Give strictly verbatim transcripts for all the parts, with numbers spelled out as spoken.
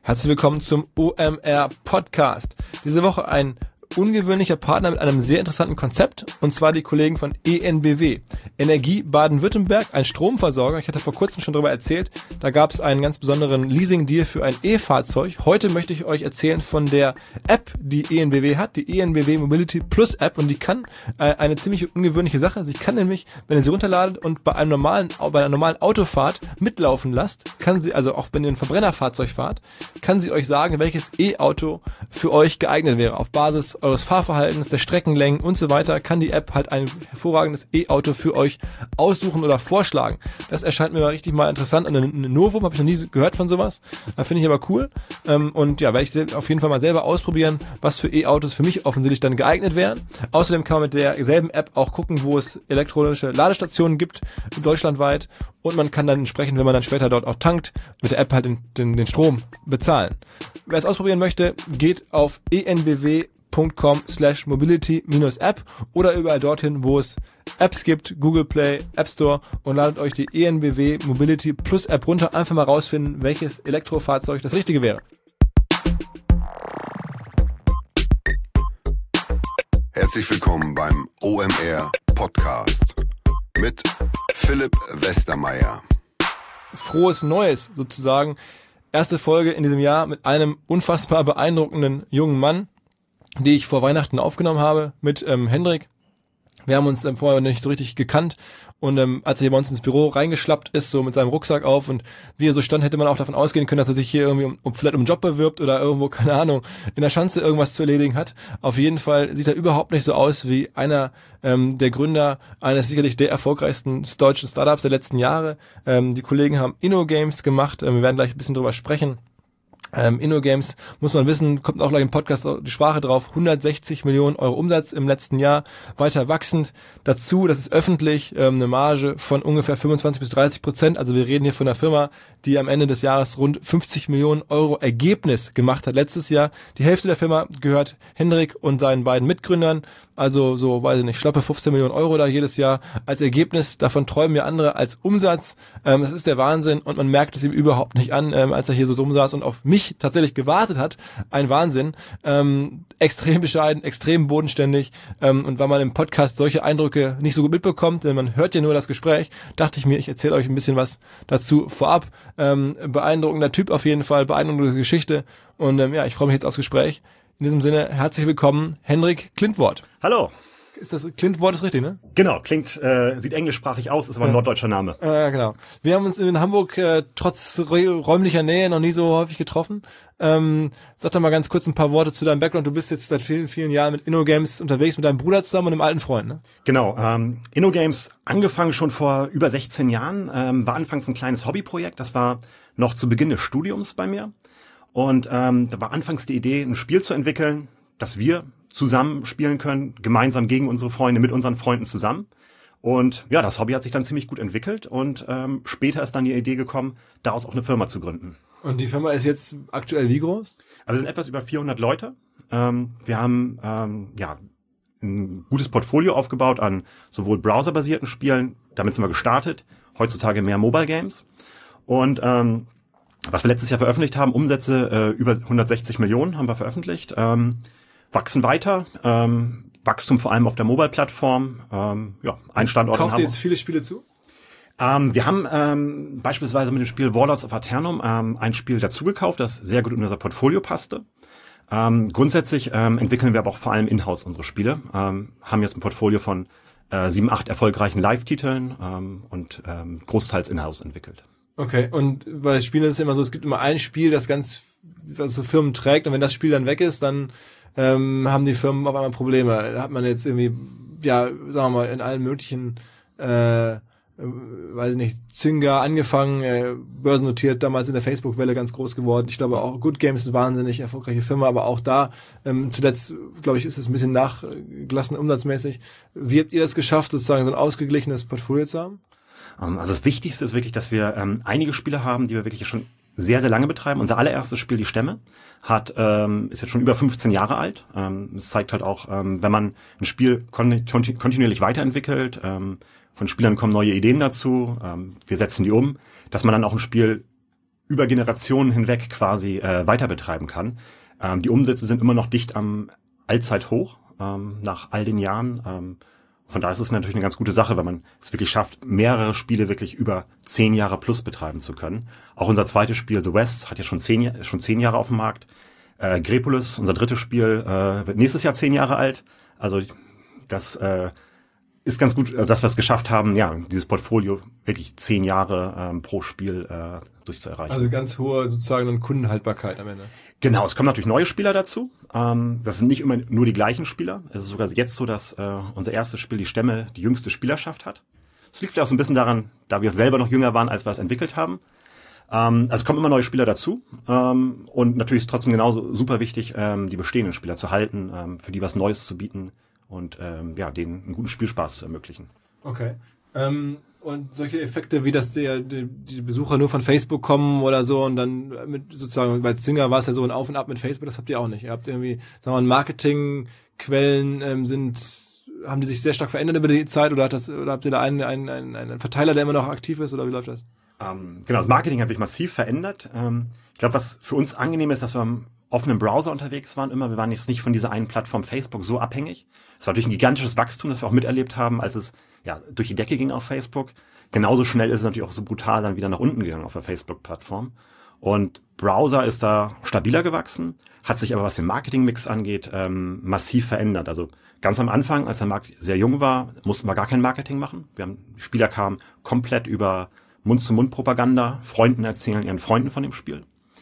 Herzlich willkommen zum O M R Podcast. Diese Woche ein ungewöhnlicher Partner mit einem sehr interessanten Konzept, und zwar die Kollegen von E N B W. Energie Baden-Württemberg, ein Stromversorger. Ich hatte vor kurzem schon darüber erzählt, da gab es einen ganz besonderen Leasing-Deal für ein E-Fahrzeug. Heute möchte ich euch erzählen von der App, die E N B W hat, die E N B W Mobility Plus App, und die kann äh, eine ziemlich ungewöhnliche Sache. Sie kann nämlich, wenn ihr sie runterladet und bei einem normalen, bei einer normalen Autofahrt mitlaufen lasst, kann sie, also auch wenn ihr ein Verbrennerfahrzeug fahrt, kann sie euch sagen, welches E-Auto für euch geeignet wäre. Auf Basis eures Fahrverhaltens, der Streckenlängen und so weiter, kann die App halt ein hervorragendes E-Auto für euch aussuchen oder vorschlagen. Das erscheint mir mal richtig mal interessant. Und ein Novum, habe ich noch nie gehört von sowas. Finde ich aber cool. Und ja, werde ich auf jeden Fall mal selber ausprobieren, was für E-Autos für mich offensichtlich dann geeignet wären. Außerdem kann man mit derselben App auch gucken, wo es elektronische Ladestationen gibt, deutschlandweit. Und man kann dann entsprechend, wenn man dann später dort auch tankt, mit der App halt den, den, den Strom bezahlen. Wer es ausprobieren möchte, geht auf e n b w punkt com slash mobility minus app oder überall dorthin, wo es Apps gibt, Google Play, App Store, und ladet euch die E N B W Mobility Plus App runter. Einfach mal rausfinden, welches Elektrofahrzeug das richtige wäre. Herzlich willkommen beim O M R Podcast mit Philipp Westermeier. Frohes Neues sozusagen. Erste Folge in diesem Jahr mit einem unfassbar beeindruckenden jungen Mann, die ich vor Weihnachten aufgenommen habe mit ähm, Hendrik. Wir haben uns ähm, vorher nicht so richtig gekannt, und ähm, als er hier bei uns ins Büro reingeschlappt ist, so mit seinem Rucksack auf, und wie er so stand, hätte man auch davon ausgehen können, dass er sich hier irgendwie um, um vielleicht um einen Job bewirbt oder irgendwo, keine Ahnung, in der Schanze irgendwas zu erledigen hat. Auf jeden Fall sieht er überhaupt nicht so aus wie einer ähm, der Gründer eines sicherlich der erfolgreichsten deutschen Startups der letzten Jahre. Ähm, die Kollegen haben InnoGames gemacht, ähm, wir werden gleich ein bisschen drüber sprechen. Ähm, InnoGames, muss man wissen, kommt auch gleich im Podcast die Sprache drauf, hundertsechzig Millionen Euro Umsatz im letzten Jahr, weiter wachsend. Dazu, das ist öffentlich, ähm, eine Marge von ungefähr fünfundzwanzig bis dreißig Prozent. Also wir reden hier von einer Firma, die am Ende des Jahres rund fünfzig Millionen Euro Ergebnis gemacht hat letztes Jahr. Die Hälfte der Firma gehört Hendrik und seinen beiden Mitgründern. Also so, weiß ich nicht, schlappe fünfzehn Millionen Euro da jedes Jahr als Ergebnis. Davon träumen ja andere als Umsatz. Ähm, das ist der Wahnsinn, und man merkt es ihm überhaupt nicht an, ähm, als er hier so rumsaß und auf mich tatsächlich gewartet hat. Ein Wahnsinn. Ähm, extrem bescheiden, extrem bodenständig. Ähm, und weil man im Podcast solche Eindrücke nicht so gut mitbekommt, denn man hört ja nur das Gespräch, dachte ich mir, ich erzähle euch ein bisschen was dazu vorab. Ähm, beeindruckender Typ auf jeden Fall, beeindruckende Geschichte. Und ähm, ja, ich freue mich jetzt aufs Gespräch. In diesem Sinne, herzlich willkommen, Hendrik Klintwort. Hallo. Ist das Klintwort ist richtig, ne? Genau, klingt, äh, sieht englischsprachig aus, ist aber ein ja. norddeutscher Name. Äh, genau. Wir haben uns in Hamburg äh, trotz räumlicher Nähe noch nie so häufig getroffen. Ähm, sag doch mal ganz kurz ein paar Worte zu deinem Background. Du bist jetzt seit vielen, vielen Jahren mit InnoGames unterwegs, mit deinem Bruder zusammen und einem alten Freund, ne? Genau, ähm, InnoGames angefangen schon vor über sechzehn Jahren, ähm, war anfangs ein kleines Hobbyprojekt, das war noch zu Beginn des Studiums bei mir. Und ähm, da war anfangs die Idee, ein Spiel zu entwickeln, das wir zusammen spielen können, gemeinsam gegen unsere Freunde, mit unseren Freunden zusammen. Und ja, das Hobby hat sich dann ziemlich gut entwickelt, und ähm, später ist dann die Idee gekommen, daraus auch eine Firma zu gründen. Und die Firma ist jetzt aktuell wie groß? Also wir sind etwas über vierhundert Leute. Ähm, wir haben ähm, ja ein gutes Portfolio aufgebaut an sowohl browserbasierten Spielen, damit sind wir gestartet, heutzutage mehr Mobile Games. Und ähm, was wir letztes Jahr veröffentlicht haben, Umsätze äh, über hundertsechzig Millionen haben wir veröffentlicht. Ähm, wachsen weiter, ähm, Wachstum vor allem auf der Mobile-Plattform, ähm, ja, ein Standort in Hamburg. Kauft ihr jetzt viele Spiele zu? Ähm, wir haben ähm, beispielsweise mit dem Spiel Warlords of Aeternum ähm, ein Spiel dazugekauft, das sehr gut in unser Portfolio passte. Ähm, grundsätzlich ähm, entwickeln wir aber auch vor allem in-house unsere Spiele, ähm, haben jetzt ein Portfolio von äh, sieben, acht erfolgreichen Live-Titeln ähm, und ähm, großteils in-house entwickelt. Okay, und bei Spielen ist es immer so, es gibt immer ein Spiel, das ganz was so Firmen trägt, und wenn das Spiel dann weg ist, dann ähm, haben die Firmen auf einmal Probleme. Da hat man jetzt irgendwie, ja, sagen wir mal, in allen möglichen, äh, weiß ich nicht, Zynga angefangen, äh, börsennotiert, damals in der Facebook-Welle ganz groß geworden. Ich glaube auch Good Games ist eine wahnsinnig erfolgreiche Firma, aber auch da, ähm, zuletzt, glaube ich, ist es ein bisschen nachgelassen umsatzmäßig. Wie habt ihr das geschafft, sozusagen so ein ausgeglichenes Portfolio zu haben? Also das Wichtigste ist wirklich, dass wir ähm, einige Spiele haben, die wir wirklich schon sehr, sehr lange betreiben. Unser allererstes Spiel, Die Stämme, hat ähm, ist jetzt schon über fünfzehn Jahre alt. Ähm, es zeigt halt auch, ähm, wenn man ein Spiel kon- kontinuierlich weiterentwickelt, ähm, von Spielern kommen neue Ideen dazu, ähm, wir setzen die um, dass man dann auch ein Spiel über Generationen hinweg quasi äh, weiter betreiben kann. Ähm, die Umsätze sind immer noch dicht am Allzeithoch ähm, nach all den Jahren. Ähm, von daher ist es natürlich eine ganz gute Sache, wenn man es wirklich schafft, mehrere Spiele wirklich über zehn Jahre plus betreiben zu können. Auch unser zweites Spiel, The West, hat ja schon zehn, schon zehn Jahre auf dem Markt. Äh, Grepolis, unser drittes Spiel, äh, wird nächstes Jahr zehn Jahre alt. Also das äh, ist ganz gut, also dass wir es geschafft haben, ja, dieses Portfolio wirklich zehn Jahre ähm, pro Spiel äh, durchzuerreichen. Also ganz hohe sozusagen dann Kundenhaltbarkeit am Ende. Genau, es kommen natürlich neue Spieler dazu. Ähm, das sind nicht immer nur die gleichen Spieler. Es ist sogar jetzt so, dass äh, unser erstes Spiel, die Stämme, die jüngste Spielerschaft hat. Das liegt vielleicht auch so ein bisschen daran, da wir selber noch jünger waren, als wir es entwickelt haben. Ähm, also es kommen immer neue Spieler dazu. Ähm, und natürlich ist es trotzdem genauso super wichtig, ähm, die bestehenden Spieler zu halten, ähm, für die was Neues zu bieten und ähm, ja, denen einen guten Spielspaß zu ermöglichen. Okay. Ähm, und solche Effekte, wie dass der, die, die Besucher nur von Facebook kommen oder so und dann mit sozusagen, bei Zynga war es ja so ein Auf und Ab mit Facebook, das habt ihr auch nicht. Ihr habt irgendwie, sagen wir mal, Marketingquellen ähm, sind, haben die sich sehr stark verändert über die Zeit oder hat das, oder habt ihr da einen, einen, einen, einen Verteiler, der immer noch aktiv ist oder wie läuft das? Ähm, genau, das Marketing hat sich massiv verändert. Ähm, ich glaube, was für uns angenehm ist, dass wir am offenen Browser unterwegs waren immer. Wir waren jetzt nicht von dieser einen Plattform Facebook so abhängig. Es war natürlich ein gigantisches Wachstum, das wir auch miterlebt haben, als es ja durch die Decke ging auf Facebook. Genauso schnell ist es natürlich auch so brutal dann wieder nach unten gegangen auf der Facebook-Plattform. Und Browser ist da stabiler gewachsen, hat sich aber, was den Marketingmix angeht, ähm, massiv verändert. Also ganz am Anfang, als der Markt sehr jung war, mussten wir gar kein Marketing machen. Wir haben, die Spieler kamen komplett über Mund-zu-Mund-Propaganda, Freunden erzählen ihren Freunden von dem Spiel.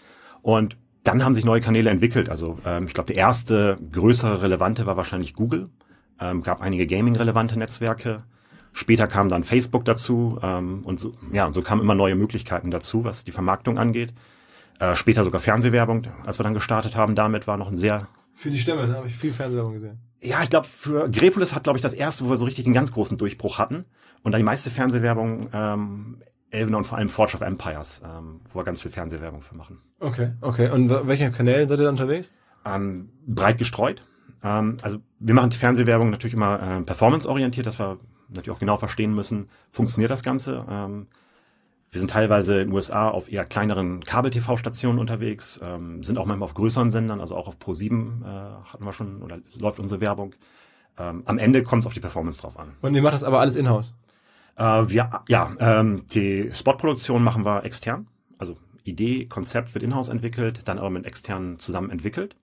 Und dann haben sich neue Kanäle entwickelt. Also ähm, ich glaube, der erste größere relevante war wahrscheinlich Google. Ähm, gab einige Gaming-relevante Netzwerke. Später kam dann Facebook dazu ähm, und so, ja, und so kamen immer neue Möglichkeiten dazu, was die Vermarktung angeht. Äh, später sogar Fernsehwerbung, als wir dann gestartet haben, damit war noch ein sehr... Für die Stämme, da habe ich viel Fernsehwerbung gesehen. Ja, ich glaube, für Grepolis hat, glaube ich, das erste, wo wir so richtig einen ganz großen Durchbruch hatten. Und dann die meiste Fernsehwerbung ähm, Elvenar und vor allem Forge of Empires, ähm, wo wir ganz viel Fernsehwerbung für machen. Okay, okay. Und welche Kanäle seid ihr da unterwegs? Ähm, breit gestreut. Ähm, also wir machen die Fernsehwerbung natürlich immer äh, performanceorientiert, dass wir natürlich auch genau verstehen müssen, funktioniert das Ganze. Ähm, wir sind teilweise in den U S A auf eher kleineren Kabel-T V-Stationen unterwegs, ähm, sind auch manchmal auf größeren Sendern, also auch auf Pro sieben äh, hatten wir schon oder läuft unsere Werbung. Ähm, am Ende kommt es auf die Performance drauf an. Und ihr macht das aber alles in-house? Äh, wir, ja, ähm, die Spotproduktion machen wir extern. Also Idee, Konzept wird in-house entwickelt, dann aber mit externen zusammen entwickelt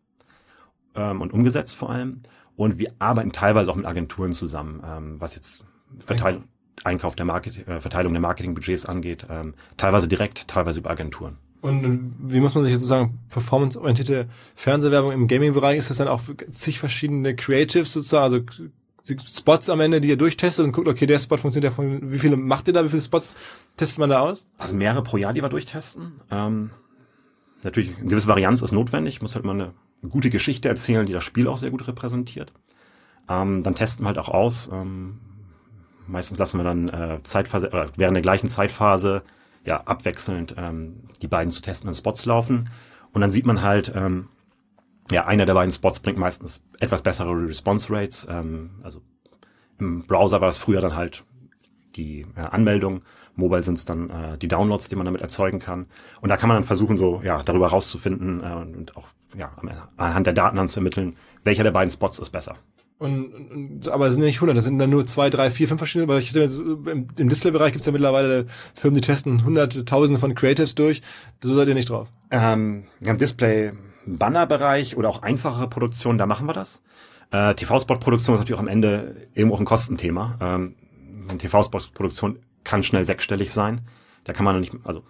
ähm, und umgesetzt vor allem. Und wir arbeiten teilweise auch mit Agenturen zusammen, ähm, was jetzt Verteilung, Einkauf der Market, äh, Verteilung der Marketingbudgets angeht. Ähm, teilweise direkt, teilweise über Agenturen. Und wie muss man sich sozusagen performanceorientierte Fernsehwerbung im Gaming-Bereich, ist das dann auch zig verschiedene Creatives sozusagen, also Spots am Ende, die ihr durchtestet und guckt, okay, der Spot funktioniert, wie viele macht ihr da, wie viele Spots testet man da aus? Also mehrere pro Jahr, die wir durchtesten. Ähm, natürlich, eine gewisse Varianz ist notwendig, muss halt immer eine gute Geschichte erzählen, die das Spiel auch sehr gut repräsentiert. Ähm, dann testen wir halt auch aus. Ähm, meistens lassen wir dann äh, Zeitphase, oder während der gleichen Zeitphase ja abwechselnd ähm, die beiden zu testenden Spots laufen. Und dann sieht man halt, ähm, ja, einer der beiden Spots bringt meistens etwas bessere Response Rates. Ähm, also im Browser war das früher dann halt die äh, Anmeldung. Mobile sind es dann äh, die Downloads, die man damit erzeugen kann. Und da kann man dann versuchen, so ja darüber rauszufinden äh, und auch ja anhand der Daten dann zu ermitteln, welcher der beiden Spots ist besser. Und, und aber es sind nicht hundert, das sind dann nur zwei, drei, vier, fünf verschiedene, weil ich hätte jetzt, im, im Displaybereich gibt es ja mittlerweile Firmen, die testen hunderte, tausende von Creatives durch. So seid ihr nicht drauf. Ähm, im Display-Banner-Bereich oder auch einfachere Produktionen, da machen wir das. Äh, T V-Spot-Produktion ist natürlich auch am Ende irgendwo auch ein Kostenthema. Ähm, eine T V-Spot-Produktion kann schnell sechsstellig sein. Da kann man noch nicht, also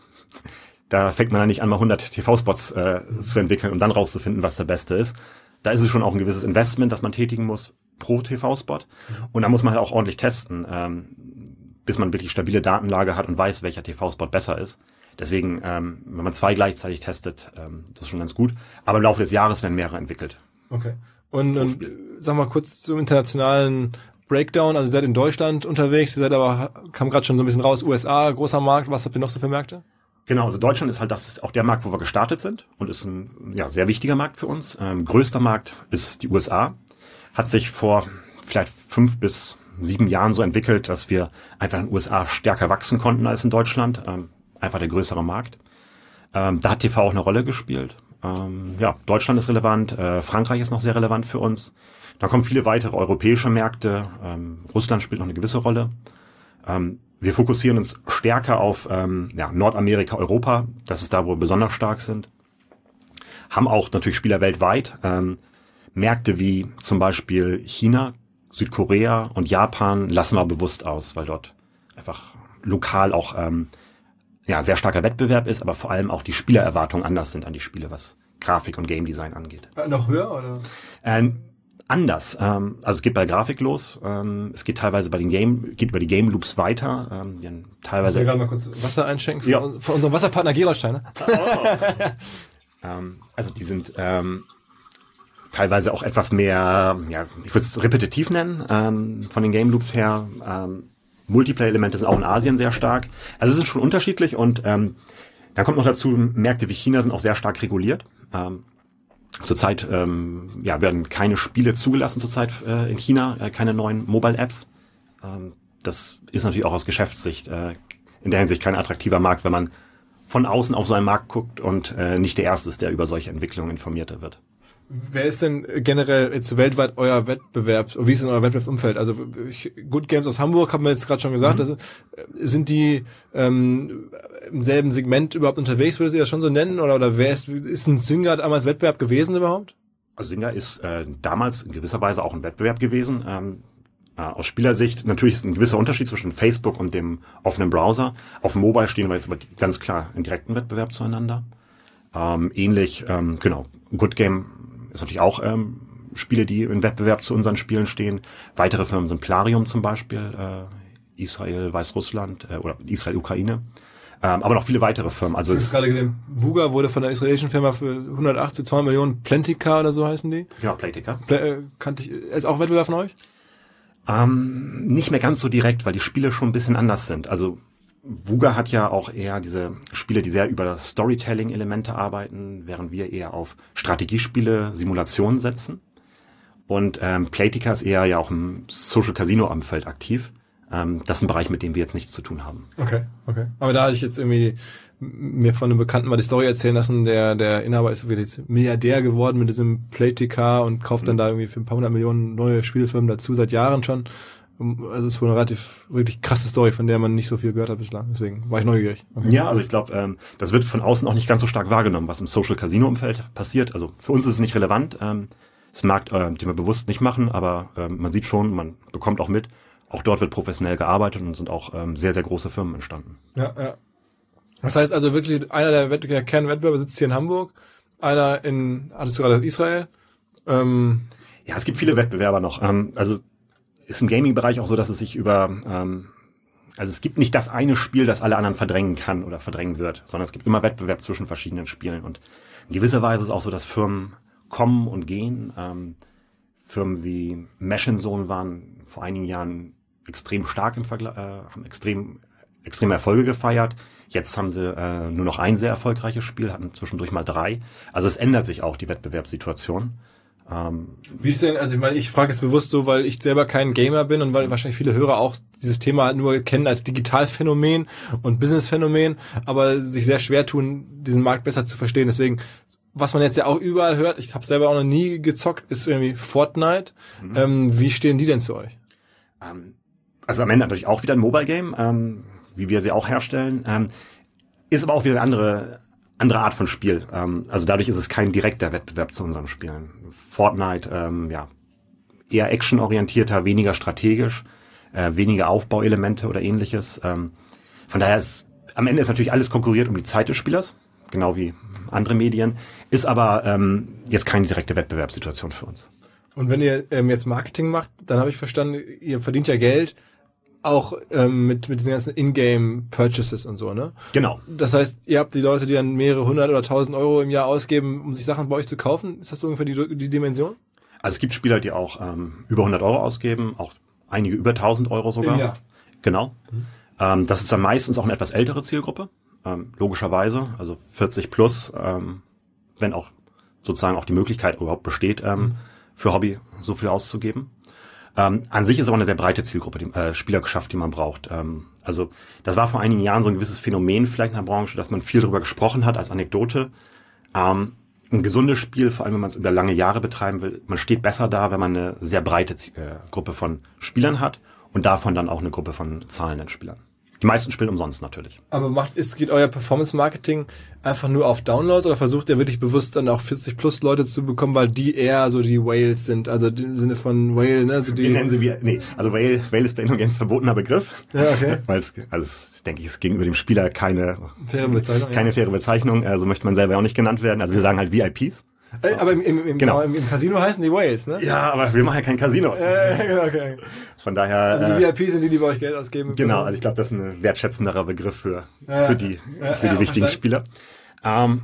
da fängt man dann nicht an, mal hundert T V-Spots äh, zu entwickeln, um dann rauszufinden, was der beste ist. Da ist es schon auch ein gewisses Investment, das man tätigen muss pro T V-Spot. Und da muss man halt auch ordentlich testen, ähm, bis man wirklich stabile Datenlage hat und weiß, welcher T V-Spot besser ist. Deswegen, ähm, wenn man zwei gleichzeitig testet, ähm, das ist schon ganz gut. Aber im Laufe des Jahres werden mehrere entwickelt. Okay. Und, und sag mal kurz zum internationalen Breakdown. Also ihr seid in Deutschland unterwegs, ihr seid aber, kam gerade schon so ein bisschen raus, U S A, großer Markt. Was habt ihr noch so für Märkte? Genau, also Deutschland ist halt das ist auch der Markt, wo wir gestartet sind und ist ein ja, sehr wichtiger Markt für uns. Ähm, größter Markt ist die U S A. Hat sich vor vielleicht fünf bis sieben Jahren so entwickelt, dass wir einfach in den U S A stärker wachsen konnten als in Deutschland. Ähm, einfach der größere Markt. Ähm, da hat T V auch eine Rolle gespielt. Ähm, ja, Deutschland ist relevant, äh, Frankreich ist noch sehr relevant für uns. Da kommen viele weitere europäische Märkte. Ähm, Russland spielt noch eine gewisse Rolle. Ähm, wir fokussieren uns stärker auf ähm, ja, Nordamerika, Europa. Das ist da, wo wir besonders stark sind. Haben auch natürlich Spieler weltweit. Ähm, Märkte wie zum Beispiel China, Südkorea und Japan lassen wir bewusst aus, weil dort einfach lokal auch ähm, ja, sehr starker Wettbewerb ist, aber vor allem auch die Spielererwartungen anders sind an die Spiele, was Grafik und Game Design angeht. Äh, noch höher, oder? Ähm, anders. Ähm, also es geht bei Grafik los. Ähm, es geht teilweise bei den Game, geht über die Game Loops weiter. Ähm, die haben teilweise. Ich will gerade mal kurz Wasser einschenken von, Ja. von unserem Wasserpartner Gerolstein. Ne? ähm, also die sind ähm, teilweise auch etwas mehr, ja, ich würde es repetitiv nennen, ähm, von den Game Loops her. Ähm, Multiplayer-Elemente sind auch in Asien sehr stark. Also es ist schon unterschiedlich und ähm, dann kommt noch dazu, Märkte wie China sind auch sehr stark reguliert. Ähm, zurzeit ähm, ja, werden keine Spiele zugelassen zurzeit äh, in China, äh, keine neuen Mobile-Apps. Ähm, das ist natürlich auch aus Geschäftssicht äh, in der Hinsicht kein attraktiver Markt, wenn man von außen auf so einen Markt guckt und äh, nicht der Erste ist, der über solche Entwicklungen informierter wird. Wer ist denn generell jetzt weltweit euer Wettbewerb? Wie ist denn euer Wettbewerbsumfeld? Also ich, Good Games aus Hamburg, haben wir jetzt gerade schon gesagt. Mhm. Also, sind die ähm, im selben Segment überhaupt unterwegs? Würdet ihr das schon so nennen? Oder, oder wer ist, ist ein Zynga damals Wettbewerb gewesen überhaupt? Also Zynga ist äh, damals in gewisser Weise auch ein Wettbewerb gewesen. Ähm, äh, aus Spielersicht natürlich ist ein gewisser Unterschied zwischen Facebook und dem offenen Browser. Auf dem Mobile stehen wir jetzt aber ganz klar in direkten Wettbewerb zueinander. Ähm, ähnlich, ähm, genau, Good Game ist natürlich auch ähm, Spiele, die im Wettbewerb zu unseren Spielen stehen. Weitere Firmen sind Plarium zum Beispiel, äh, Israel, Weißrussland äh, oder Israel, Ukraine. Ähm, aber noch viele weitere Firmen. Also ich habe gerade gesehen, Vuga wurde von der israelischen Firma für hundertachtzig, zwei Millionen, Plentica oder so heißen die. Ja, Playtika. Pl- äh, kannte ich, ist auch Wettbewerb von euch? Ähm, nicht mehr ganz so direkt, weil die Spiele schon ein bisschen anders sind. Also Vuga hat ja auch eher diese Spiele, die sehr über Storytelling-Elemente arbeiten, während wir eher auf Strategiespiele, Simulationen setzen. Und ähm, Playtika ist eher ja auch im Social-Casino-Umfeld aktiv. Ähm, das ist ein Bereich, mit dem wir jetzt nichts zu tun haben. Okay, okay. Aber da hatte ich jetzt irgendwie mir von einem Bekannten mal die Story erzählen lassen, der der Inhaber ist jetzt Milliardär geworden mit diesem Playtika und kauft dann da irgendwie für ein paar hundert Millionen neue Spielfirmen dazu, seit Jahren schon. Also es ist wohl eine relativ wirklich krasse Story, von der man nicht so viel gehört hat bislang. Deswegen war ich neugierig. Okay. Ja, also ich glaube, ähm, das wird von außen auch nicht ganz so stark wahrgenommen, was im Social-Casino-Umfeld passiert. Also für uns ist es nicht relevant. Ähm, es ist ein Markt, äh, den wir bewusst nicht machen, aber ähm, man sieht schon, man bekommt auch mit, auch dort wird professionell gearbeitet und sind auch ähm, sehr, sehr große Firmen entstanden. Ja, ja. Das heißt also wirklich, einer der, Wett- der Kernwettbewerber sitzt hier in Hamburg, einer in, hattest du gerade Israel? Ähm, ja, es gibt viele Wettbewerber noch. Ähm, also ist im Gaming-Bereich auch so, dass es sich über, ähm, also es gibt nicht das eine Spiel, das alle anderen verdrängen kann oder verdrängen wird, sondern es gibt immer Wettbewerb zwischen verschiedenen Spielen. Und in gewisser Weise ist es auch so, dass Firmen kommen und gehen. Ähm, Firmen wie Machine Zone waren vor einigen Jahren extrem stark im Vergleich, äh, haben extrem, extreme Erfolge gefeiert. Jetzt haben sie äh, nur noch ein sehr erfolgreiches Spiel, hatten zwischendurch mal drei. Also es ändert sich auch die Wettbewerbssituation. Ähm, Wie ist denn, also ich meine, ich frage jetzt bewusst so, weil ich selber kein Gamer bin und weil wahrscheinlich viele Hörer auch dieses Thema halt nur kennen als Digitalphänomen und Businessphänomen, aber sich sehr schwer tun, diesen Markt besser zu verstehen. Deswegen, was man jetzt ja auch überall hört, ich habe selber auch noch nie gezockt, ist irgendwie Fortnite. Mhm. Ähm, wie stehen die denn zu euch? Ähm, also am Ende natürlich auch wieder ein Mobile-Game, ähm, wie wir sie auch herstellen, ähm, ist aber auch wieder eine andere andere Art von Spiel. Ähm, also dadurch ist es kein direkter Wettbewerb zu unseren Spielen. Fortnite, ähm, ja, eher actionorientierter, weniger strategisch, äh, weniger Aufbauelemente oder ähnliches. Ähm, von daher ist, am Ende ist natürlich alles konkurriert um die Zeit des Spielers, genau wie andere Medien, ist aber ähm, jetzt keine direkte Wettbewerbssituation für uns. Und wenn ihr ähm, jetzt Marketing macht, dann habe ich verstanden, ihr verdient ja Geld auch ähm, mit mit diesen ganzen Ingame-Purchases und so, ne? Genau. Das heißt, ihr habt die Leute, die dann mehrere hundert oder tausend Euro im Jahr ausgeben, um sich Sachen bei euch zu kaufen. Ist das so ungefähr die, die Dimension? Also es gibt Spieler, die auch ähm, über hundert Euro ausgeben, auch einige über tausend Euro sogar. Im Jahr. Genau. Mhm. Ähm, das ist dann meistens auch eine etwas ältere Zielgruppe, ähm, logischerweise, also vierzig plus, ähm, wenn auch sozusagen auch die Möglichkeit überhaupt besteht, ähm, mhm. für Hobby so viel auszugeben. Ähm, an sich ist aber eine sehr breite Zielgruppe, die äh, Spielerschaft, die man braucht. Ähm, Also das war vor einigen Jahren so ein gewisses Phänomen vielleicht in der Branche, dass man viel darüber gesprochen hat als Anekdote. Ähm, ein gesundes Spiel, vor allem wenn man es über lange Jahre betreiben will, man steht besser da, wenn man eine sehr breite äh, Gruppe von Spielern hat und davon dann auch eine Gruppe von zahlenden Spielern. Die meisten spielen umsonst natürlich. Aber macht, ist, geht euer Performance-Marketing einfach nur auf Downloads oder versucht ihr wirklich bewusst dann auch vierzig plus Leute zu bekommen, weil die eher so die Whales sind, also im Sinne von Whale, ne? Also die Wir nennen sie wie, nee, also Whale, Whale ist bei InnoGames verbotener Begriff. Ja, okay. Weil es, also es, denke ich, ist gegenüber dem Spieler keine, faire Bezeichnung, keine ja. faire Bezeichnung, also möchte man selber auch nicht genannt werden. Also wir sagen halt V I Ps. Äh, aber im, im, im, Genau. im, im Casino heißen die Whales, ne? Ja, aber wir machen ja kein Casino. Äh, genau, okay. Von daher. Also die äh, V I Ps sind die, die bei euch Geld ausgeben. Genau, also ich glaube, das ist ein wertschätzenderer Begriff für, Ja, für die, ja, für ja, die wichtigen verstanden. Spieler. Ähm,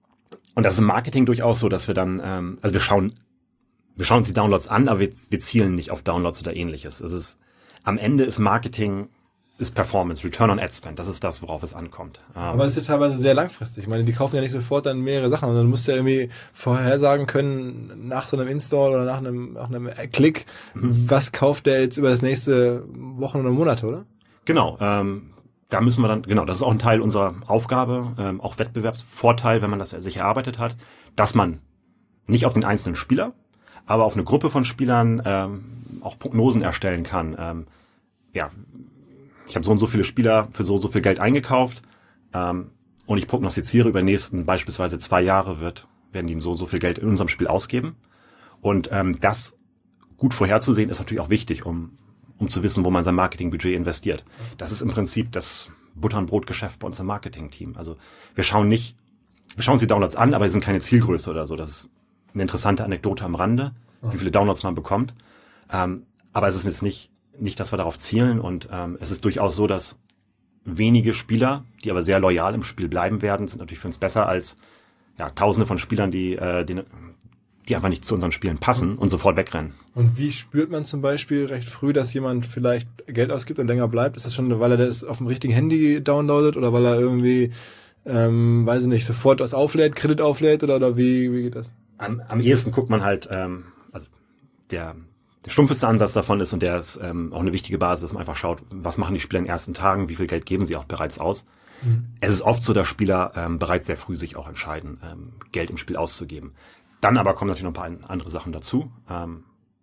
und das ist im Marketing durchaus so, dass wir dann, ähm, also wir schauen, wir schauen uns die Downloads an, aber wir, wir zielen nicht auf Downloads oder ähnliches. Es ist, am Ende ist Marketing, ist Performance, Return on Ad Spend. Das ist das, worauf es ankommt. Ähm, Aber es ist ja teilweise sehr langfristig. Ich meine, die kaufen ja nicht sofort dann mehrere Sachen, sondern du musst ja irgendwie vorhersagen können, nach so einem Install oder nach einem, nach einem Klick, mhm. was kauft der jetzt über das nächste Wochen oder Monate, oder? Genau, ähm, da müssen wir dann, genau, das ist auch ein Teil unserer Aufgabe, ähm, auch Wettbewerbsvorteil, wenn man das sich erarbeitet hat, dass man nicht auf den einzelnen Spieler, aber auf eine Gruppe von Spielern ähm, auch Prognosen erstellen kann. Ähm, ja, ich habe so und so viele Spieler für so und so viel Geld eingekauft ähm, und ich prognostiziere über die nächsten beispielsweise zwei Jahre wird, werden die so und so viel Geld in unserem Spiel ausgeben. Und ähm, das gut vorherzusehen ist natürlich auch wichtig, um um zu wissen, wo man sein Marketingbudget investiert. Das ist im Prinzip das Butter- und Brotgeschäft bei uns im Marketing-Team. Also wir schauen nicht, wir schauen uns die Downloads an, aber die sind keine Zielgröße oder so. Das ist eine interessante Anekdote am Rande, wie viele Downloads man bekommt. Ähm, aber es ist jetzt nicht nicht, dass wir darauf zielen und ähm, es ist durchaus so, dass wenige Spieler, die aber sehr loyal im Spiel bleiben werden, sind natürlich für uns besser als ja Tausende von Spielern, die äh, die, die einfach nicht zu unseren Spielen passen und sofort wegrennen. Und wie spürt man zum Beispiel recht früh, dass jemand vielleicht Geld ausgibt und länger bleibt? Ist das schon, weil er das auf dem richtigen Handy downloadet oder weil er irgendwie, ähm, weiß ich nicht, sofort was auflädt, Kredit auflädt oder, oder wie, wie geht das? Am, am ehesten guckt man halt, ähm, also der Der stumpfeste Ansatz davon ist, und der ist ähm, auch eine wichtige Basis, dass man einfach schaut, was machen die Spieler in den ersten Tagen, wie viel Geld geben sie auch bereits aus. Mhm. Es ist oft so, dass Spieler ähm, bereits sehr früh sich auch entscheiden, ähm, Geld im Spiel auszugeben. Dann aber kommen natürlich noch ein paar andere Sachen dazu, ähm,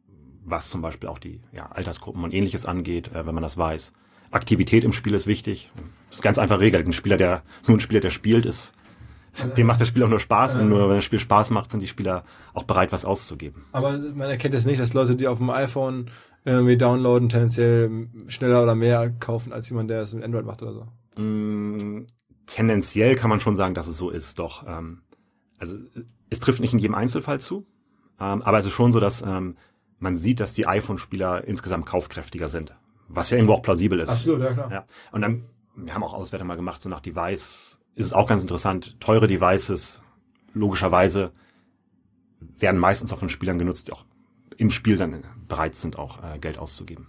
was zum Beispiel auch die ja, Altersgruppen und Ähnliches angeht, äh, wenn man das weiß. Aktivität im Spiel ist wichtig. Das ist ganz einfach regelt. Ein Spieler, der nur ein Spieler, der spielt, ist dem macht das Spiel auch nur Spaß und nur wenn das Spiel Spaß macht, sind die Spieler auch bereit, was auszugeben. Aber man erkennt es nicht, dass Leute, die auf dem iPhone irgendwie downloaden, tendenziell schneller oder mehr kaufen, als jemand, der es mit Android macht oder so. Mm, tendenziell kann man schon sagen, dass es so ist, doch. Ähm, also es trifft nicht in jedem Einzelfall zu, ähm, aber es ist schon so, dass ähm, man sieht, dass die iPhone-Spieler insgesamt kaufkräftiger sind, was ja irgendwo auch plausibel ist. Absolut, ja klar. Ja. Und dann, wir haben auch Auswertungen mal gemacht, so nach Device ist es auch ganz interessant. Teure Devices, logischerweise, werden meistens auch von Spielern genutzt, die auch im Spiel dann bereit sind, auch äh, Geld auszugeben.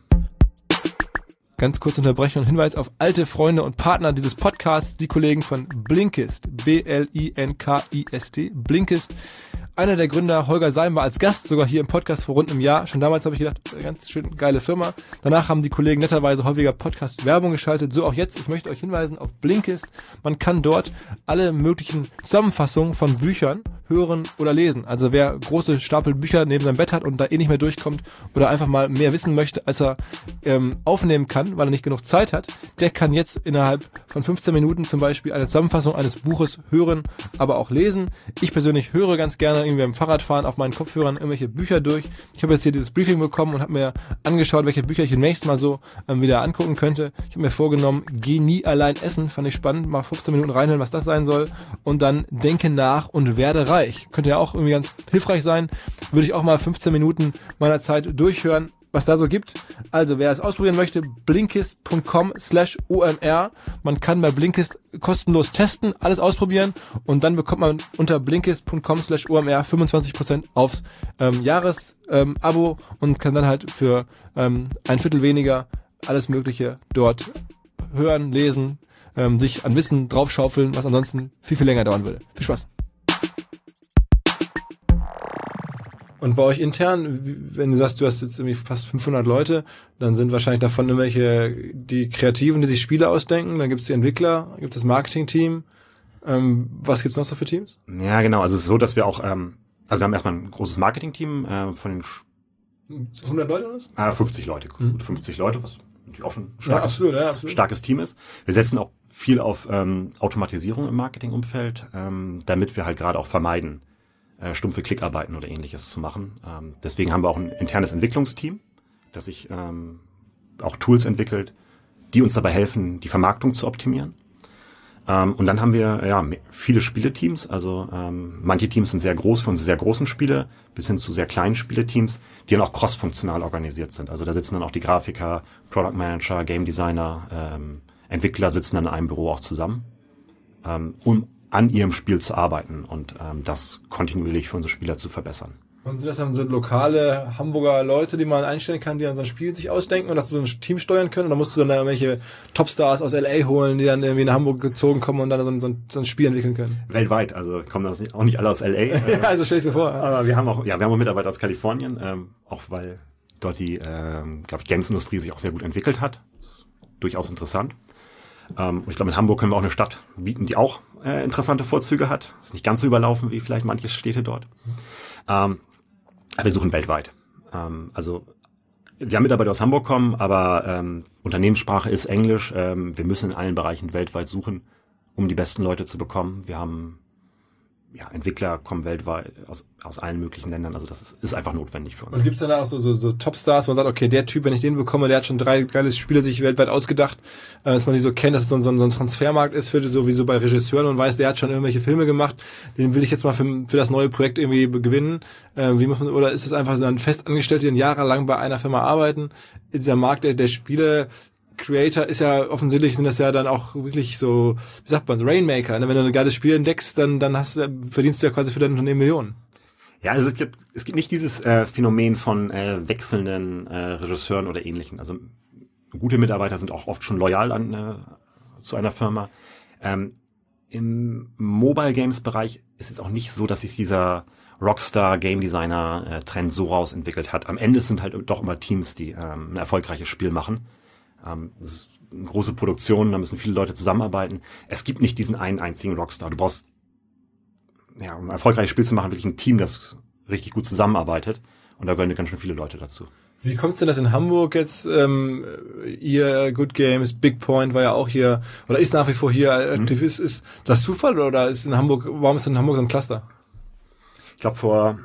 Ganz kurz Unterbrechung und Hinweis auf alte Freunde und Partner dieses Podcasts, die Kollegen von Blinkist, B L I N K I S T, Blinkist. Einer der Gründer, Holger Seim, war als Gast sogar hier im Podcast vor rund einem Jahr. Schon damals habe ich gedacht, ganz schön geile Firma. Danach haben die Kollegen netterweise häufiger Podcast-Werbung geschaltet. So auch jetzt. Ich möchte euch hinweisen auf Blinkist. Man kann dort alle möglichen Zusammenfassungen von Büchern hören oder lesen. Also wer große Stapel Bücher neben seinem Bett hat und da eh nicht mehr durchkommt oder einfach mal mehr wissen möchte, als er ähm, aufnehmen kann, weil er nicht genug Zeit hat, der kann jetzt innerhalb von fünfzehn Minuten zum Beispiel eine Zusammenfassung eines Buches hören, aber auch lesen. Ich persönlich höre ganz gerne irgendwie beim Fahrradfahren auf meinen Kopfhörern irgendwelche Bücher durch. Ich habe jetzt hier dieses Briefing bekommen und habe mir angeschaut, welche Bücher ich demnächst mal so ähm, wieder angucken könnte. Ich habe mir vorgenommen, geh nie allein essen, fand ich spannend, mal fünfzehn Minuten reinhören, was das sein soll und dann denke nach und werde reich. Könnte ja auch irgendwie ganz hilfreich sein. Würde ich auch mal fünfzehn Minuten meiner Zeit durchhören, was da so gibt. Also wer es ausprobieren möchte, blinkist punkt com slash O M R. Man kann bei Blinkist kostenlos testen, alles ausprobieren und dann bekommt man unter blinkist punkt com slash O M R fünfundzwanzig Prozent aufs ähm, Jahres-Abo ähm, und kann dann halt für ähm, ein Viertel weniger alles Mögliche dort hören, lesen, ähm, sich an Wissen draufschaufeln, was ansonsten viel, viel länger dauern würde. Viel Spaß! Und bei euch intern, wenn du sagst, du hast jetzt irgendwie fast fünfhundert Leute, dann sind wahrscheinlich davon irgendwelche, die Kreativen, die sich Spiele ausdenken, dann gibt's die Entwickler, gibt's das Marketing-Team. Ähm, was gibt's noch so für Teams? Ja, genau. Also es ist so, dass wir auch, ähm, also wir haben erstmal ein großes Marketing-Team äh, von den hundert Leute oder was? Äh, fünfzig Leute, gut, mhm. fünfzig Leute, was natürlich auch schon ein starkes, ja, absolut, ja, absolut. starkes Team ist. Wir setzen auch viel auf ähm, Automatisierung im Marketingumfeld, ähm, damit wir halt gerade auch vermeiden, äh, stumpfe Klickarbeiten oder ähnliches zu machen. Ähm, deswegen haben wir auch ein internes Entwicklungsteam, das sich ähm, auch Tools entwickelt, die uns dabei helfen, die Vermarktung zu optimieren. Ähm, und dann haben wir ja viele Spieleteams, also ähm, manche Teams sind sehr groß für unsere sehr großen Spiele, bis hin zu sehr kleinen Spieleteams, die dann auch cross-funktional organisiert sind. Also da sitzen dann auch die Grafiker, Product Manager, Game Designer, ähm, Entwickler sitzen dann in einem Büro auch zusammen, ähm, um an ihrem Spiel zu arbeiten und ähm, das kontinuierlich für unsere Spieler zu verbessern. Und sind das dann so lokale Hamburger Leute, die man einstellen kann, die dann so ein Spiel sich ausdenken und dass du so ein Team steuern können? Oder musst du dann da irgendwelche Topstars aus L A holen, die dann irgendwie nach Hamburg gezogen kommen und dann so ein, so ein, so ein Spiel entwickeln können? Weltweit, also kommen das nicht, auch nicht alle aus L A. Äh, ja, also stell dir vor. Aber wir haben auch, ja, wir haben auch Mitarbeiter aus Kalifornien, ähm, auch weil dort die, ähm, glaube ich, Games-Industrie sich auch sehr gut entwickelt hat. Durchaus interessant. Ähm, und ich glaube, in Hamburg können wir auch eine Stadt bieten, die auch äh, interessante Vorzüge hat. Ist nicht ganz so überlaufen wie vielleicht manche Städte dort. Ähm, aber wir suchen weltweit. Ähm, also wir haben Mitarbeiter aus Hamburg kommen, aber ähm, Unternehmenssprache ist Englisch. Ähm, wir müssen in allen Bereichen weltweit suchen, um die besten Leute zu bekommen. Wir haben ja, Entwickler kommen weltweit aus, aus allen möglichen Ländern. Also das ist, ist einfach notwendig für uns. Und gibt es dann auch so, so, so Topstars, wo man sagt, okay, der Typ, wenn ich den bekomme, der hat schon drei geile Spiele sich weltweit ausgedacht, äh, dass man die so kennt, dass es so, so, so ein Transfermarkt ist, für sowieso bei Regisseuren und weiß, der hat schon irgendwelche Filme gemacht, den will ich jetzt mal für, für das neue Projekt irgendwie gewinnen. Äh, wie muss man, oder ist das einfach so ein Festangestellter, die jahrelang bei einer Firma arbeiten? Dieser Markt der, der Spiele Creator ist ja offensichtlich, sind das ja dann auch wirklich so, wie sagt man, so Rainmaker. Ne? Wenn du ein geiles Spiel entdeckst, dann dann hast du, verdienst du ja quasi für dein Unternehmen Millionen. Ja, also es gibt es gibt nicht dieses äh, Phänomen von äh, wechselnden äh, Regisseuren oder Ähnlichen. Also gute Mitarbeiter sind auch oft schon loyal an äh, zu einer Firma. Ähm, Im Mobile Games Bereich ist es auch nicht so, dass sich dieser Rockstar Game Designer äh, Trend so rausentwickelt hat. Am Ende sind halt doch immer Teams, die ähm, ein erfolgreiches Spiel machen. Ähm, das ist eine große Produktion, da müssen viele Leute zusammenarbeiten. Es gibt nicht diesen einen einzigen Rockstar. Du brauchst, ja, um ein erfolgreiches Spiel zu machen, wirklich ein Team, das richtig gut zusammenarbeitet. Und da gehören ganz schön viele Leute dazu. Wie kommt's denn, dass in Hamburg jetzt ähm, ihr Good Games, Big Point war ja auch hier, oder ist nach wie vor hier aktiv, mhm. ist, ist das Zufall oder ist in Hamburg, warum ist in Hamburg so ein Cluster? Ich glaube, vor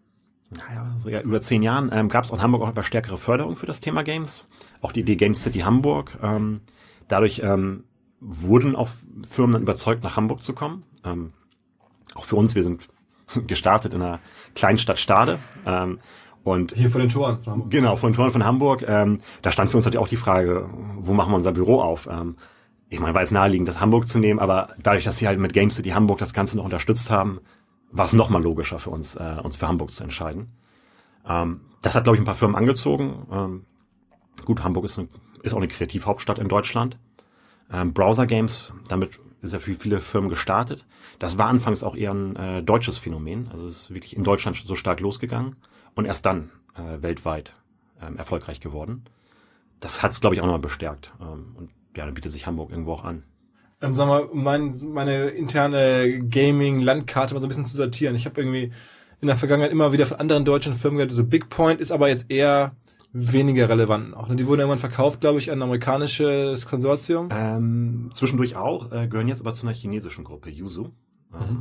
naja, so ja, über zehn Jahren ähm, gab es auch in Hamburg auch etwas stärkere Förderung für das Thema Games. Auch die Idee Games City Hamburg. Ähm, dadurch ähm, wurden auch Firmen dann überzeugt, nach Hamburg zu kommen. Ähm, auch für uns, wir sind gestartet in einer kleinen Stadt Stade. Ähm, und hier vor den Toren von Hamburg. Genau, vor den Toren von Hamburg. Ähm, da stand für uns natürlich auch die Frage, wo machen wir unser Büro auf? Ähm, ich meine, war es naheliegend, das Hamburg zu nehmen, aber dadurch, dass sie halt mit Games City Hamburg das Ganze noch unterstützt haben, war es noch mal logischer für uns, äh, uns für Hamburg zu entscheiden. Ähm, das hat, glaube ich, ein paar Firmen angezogen. Ähm, gut, Hamburg ist, eine, ist auch eine Kreativhauptstadt in Deutschland. Ähm, Browser-Games, damit ist ja für viele Firmen gestartet. Das war anfangs auch eher ein äh, deutsches Phänomen. Also es ist wirklich in Deutschland so stark losgegangen und erst dann äh, weltweit ähm, erfolgreich geworden. Das hat es, glaube ich, auch nochmal bestärkt. Ähm, und ja, dann bietet sich Hamburg irgendwo auch an. Ähm, sag mal, um mein, meine interne Gaming-Landkarte mal so ein bisschen zu sortieren. Ich habe irgendwie in der Vergangenheit immer wieder von anderen deutschen Firmen gehört, so Big Point ist aber jetzt eher weniger relevant auch. Die wurden irgendwann verkauft, glaube ich, an ein amerikanisches Konsortium. Ähm, zwischendurch auch, äh, gehören jetzt aber zu einer chinesischen Gruppe, Yuzu. Ähm, mhm.